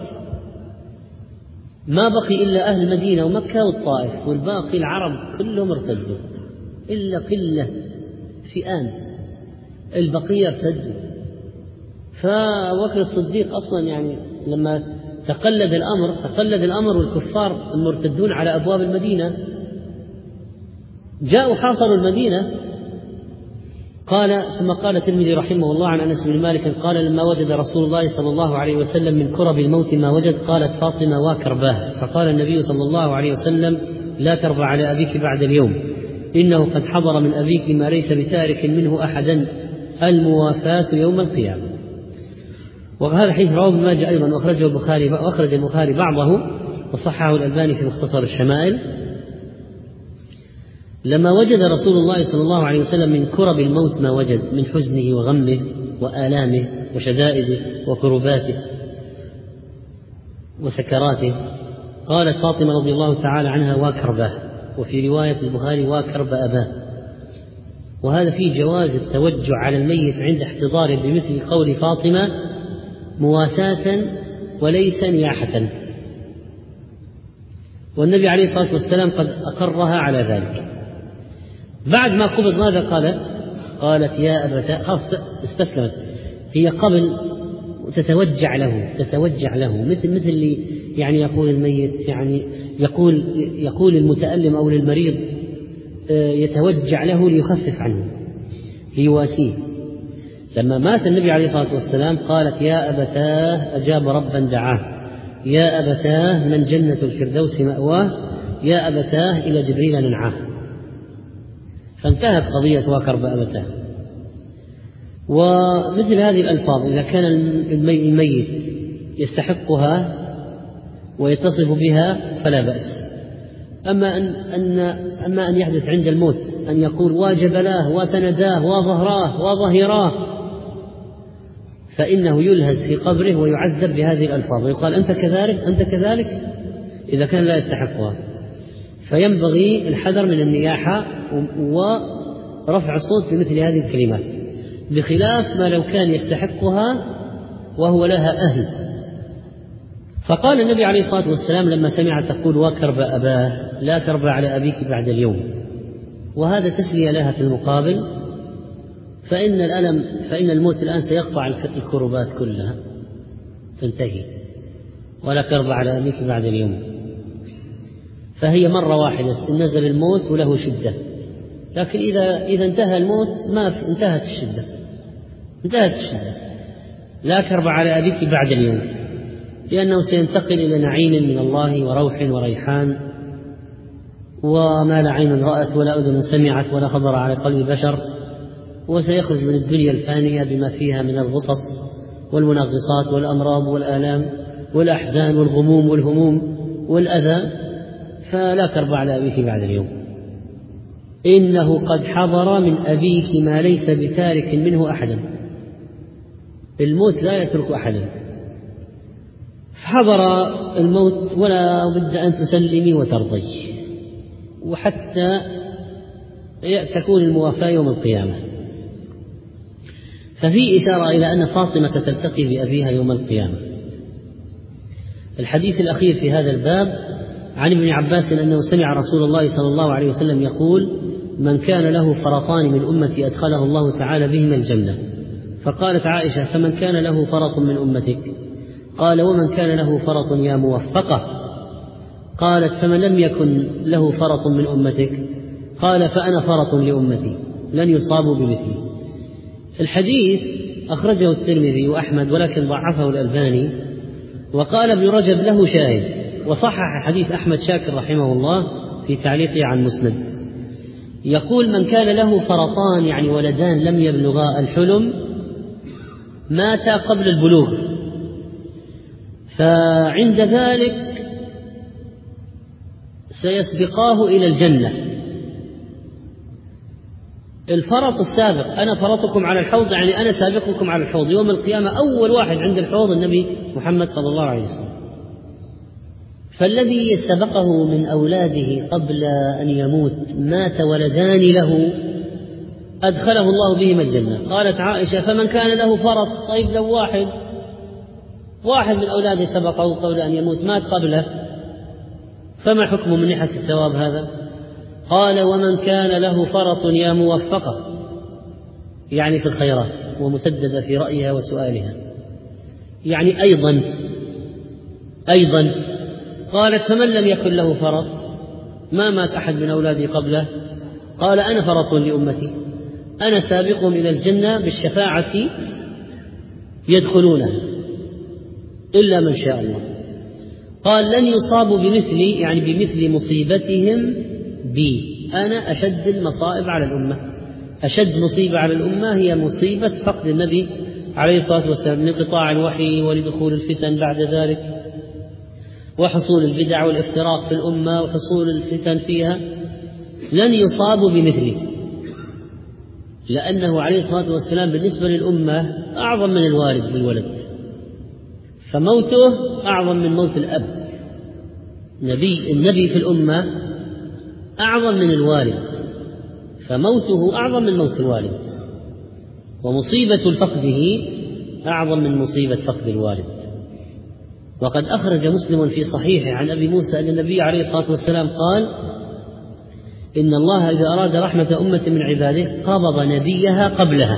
ما بقي إلا أهل المدينة ومكة والطائف، والباقي العرب كلهم ارتدوا إلا قلة فئام، البقية ارتدوا. فوكر الصديق أصلا يعني لما تقلد الأمر والكفار المرتدون على أبواب المدينة جاءوا حاصروا المدينة. ثم قال الترمذي رحمه الله عن أنس بن مالك قال: لما وجد رسول الله صلى الله عليه وسلم من كرب الموت ما وجد، قالت فاطمة: وكرباه. فقال النبي صلى الله عليه وسلم: لا كرب على أبيك بعد اليوم، إنه قد حضر من أبيك ما ليس بتارك منه أحدا، الموافاة يوم القيامة. وهذا الحديث رواه ابن ماجه أيضا، وأخرج البخاري بعضه وصححه الألباني في مختصر الشمائل. لما وجد رسول الله صلى الله عليه وسلم من كرب الموت ما وجد من حزنه وغمه وآلامه وشدائده وكرباته وسكراته، قالت فاطمة رضي الله تعالى عنها: وكرباه. وفي رواية البخاري: وكرب أباه. وهذا فيه جواز التوجع على الميت عند احتضاره بمثل قول فاطمة: مواساة وليس نياحة. والنبي عليه الصلاة والسلام قد أقرها على ذلك. بعد ما قبض ماذا قالت: يا أبتاه. خلاص استسلمت هي قبل تتوجع له مثل يعني يقول الميت، يعني يقول المتألم أو للمريض يتوجع له ليخفف عنه ليواسيه. لما مات النبي عليه الصلاة والسلام قالت: يا أبتاه أجاب ربا دعاه، يا أبتاه من جنة الفردوس مأواه، يا أبتاه إلى جبريل ننعاه. فانتهت قضية وكرب أبتاه. ومثل هذه الألفاظ إذا كان الميت يستحقها ويتصف بها فلا بأس. أما أن يحدث عند الموت أن يقول: وجبلاه وسنداه وظهراه وظهراه، فإنه يلهز في قبره ويعذب بهذه الألفاظ ويقال: أنت كذلك إذا كان لا يستحقها. فينبغي الحذر من النياحة ورفع الصوت بمثل هذه الكلمات، بخلاف ما لو كان يستحقها وهو لها أهل فقال النبي عليه الصلاة والسلام لما سمع تقول وكرب أباه لا كرب على أبيك بعد اليوم، وهذا تسلية لها في المقابل، فإن الموت الآن سيقطع الكربات كلها تنتهي، ولا كرب على أبيك بعد اليوم. فهي مرة واحدة نزل الموت وله شدة، لكن إذا انتهى الموت ما انتهت الشدة، لا كرب على أبيك بعد اليوم، لأنه سينتقل إلى نعيم من الله وروح وريحان، وما لا عين رأت ولا أذن سمعت ولا خطر على قلب بشر، وسيخرج من الدنيا الفانية بما فيها من الغصص والمنغصات والأمراض والآلام والأحزان والغموم والهموم والأذى. فلا كرب على أبيك بعد اليوم، إنه قد حضر من أبيك ما ليس بتارك منه أحدا. الموت لا يترك أحدا، حضر الموت ولا بد أن تسلمي وترضي، وحتى تكون الموافاة يوم القيامة. ففي إشارة إلى أن فاطمة ستلتقي بأبيها يوم القيامة. الحديث الأخير في هذا الباب عن ابن عباس أنه سمع رسول الله صلى الله عليه وسلم يقول: من كان له فرطان من أمتي أدخله الله تعالى بهما الجنة. فقالت عائشة: فمن كان له فرط من أمتك؟ قال: ومن كان له فرط يا موفقة. قالت: فمن لم يكن له فرط من أمتك؟ قال: فأنا فرط لأمتي لن يصابوا بمثلي. الحديث أخرجه الترمذي وأحمد ولكن ضعفه الألباني، وقال ابن رجب له شاهد، وصحح حديث أحمد شاكر رحمه الله في تعليقه عن مسند. يقول: من كان له فرطان يعني ولدان لم يبلغا الحلم ماتا قبل البلوغ، فعند ذلك سيسبقاه إلى الجنة. الفرط السابق، أنا فرطكم على الحوض يعني أنا سابقكم على الحوض يوم القيامة، أول واحد عند الحوض النبي محمد صلى الله عليه وسلم. فالذي سبقه من أولاده قبل أن يموت مات ولدان له أدخله الله بهما الجنة. قالت عائشة: فمن كان له فرط؟ طيب لو واحد من أولاده سبقه قبل أن يموت مات قبله، فما حكمه من ناحية الثواب هذا؟ قال: ومن كان له فرط يا موفقة، يعني في الخيرات ومسددة في رأيها وسؤالها، يعني أيضا. قالت: فمن لم يكن له فرط؟ ما مات أحد من أولادي قبله. قال: أنا فرط لأمتي، أنا سابقهم إلى الجنة بالشفاعة يدخلونها إلا من شاء الله. قال: لن يصابوا بمثلي يعني بمثل مصيبتهم بي، أنا أشد المصائب على الأمة. أشد مصيبة على الأمة هي مصيبة فقد النبي عليه الصلاة والسلام، من انقطاع الوحي ولدخول الفتن بعد ذلك، وحصول البدع والافتراق في الأمة وحصول الفتن فيها. لن يصابوا بمثله، لأنه عليه الصلاة والسلام بالنسبة للأمة أعظم من الوالد للولد، فموته أعظم من موت الأب. النبي في الأمة أعظم من الوالد، فموته أعظم من موت الوالد، ومصيبة فقده أعظم من مصيبة فقد الوالد. وقد أخرج مسلم في صحيحه عن أبي موسى أن النبي عليه الصلاة والسلام قال: إن الله إذا أراد رحمة أمة من عباده قبض نبيها قبلها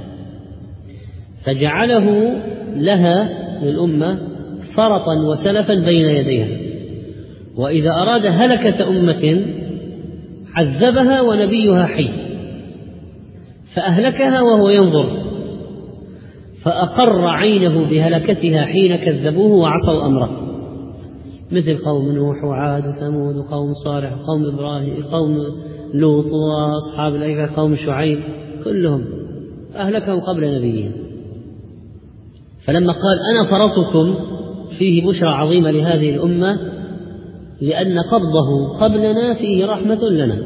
فجعله لها للأمة فرطا وسلفا بين يديها، وإذا أراد هلكة أمة عذبها ونبيها حي فأهلكها وهو ينظر، فأقر عينه بهلكتها حين كذبوه وعصوا أمره، مثل قوم نوح وعاد وثمود وقوم صالح وقوم إبراهيم قوم لوط وأصحاب الأيكة قوم شعيب، كلهم أهلكهم قبل نبيهم. فلما قال: أنا فرطكم، فيه بشرى عظيمة لهذه الأمة، لأن قبضه قبلنا فيه رحمة لنا.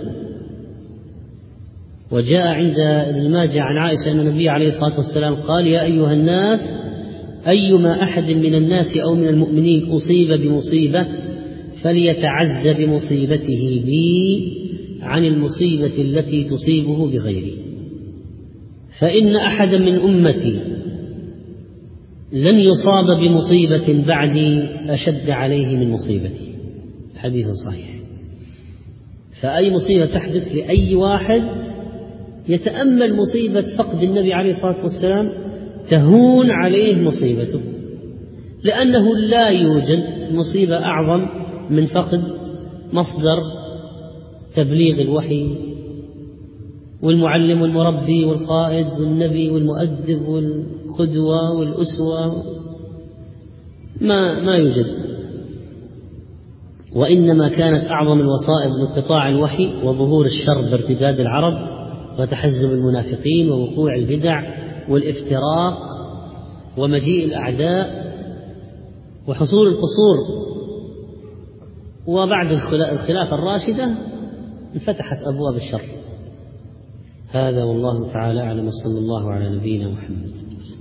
وجاء عند ابن ماجه عن عائشة أن النبي عليه الصلاة والسلام قال: يا أيها الناس، أيما أحد من الناس أو من المؤمنين أصيب بمصيبة فليتعز بمصيبته بي عن المصيبة التي تصيبه بغيري، فإن أحدا من أمتي لن يصاب بمصيبة بعدي أشد عليه من مصيبتي. حديث صحيح. فأي مصيبة تحدث لأي واحد يتأمل مصيبة فقد النبي عليه الصلاة والسلام تهون عليه مصيبته، لأنه لا يوجد مصيبة أعظم من فقد مصدر تبليغ الوحي والمعلم والمربي والقائد والنبي والمؤدب والقدوة والأسوة. ما يوجد. وإنما كانت أعظم الوصائب انقطاع الوحي وظهور الشر بارتداد العرب وتحزب المنافقين ووقوع البدع والافتراق ومجيء الأعداء وحصول القصور. وبعد الخلافة الراشدة انفتحت أبواب الشر. هذا والله تعالى أعلم، صلى الله على نبينا محمد.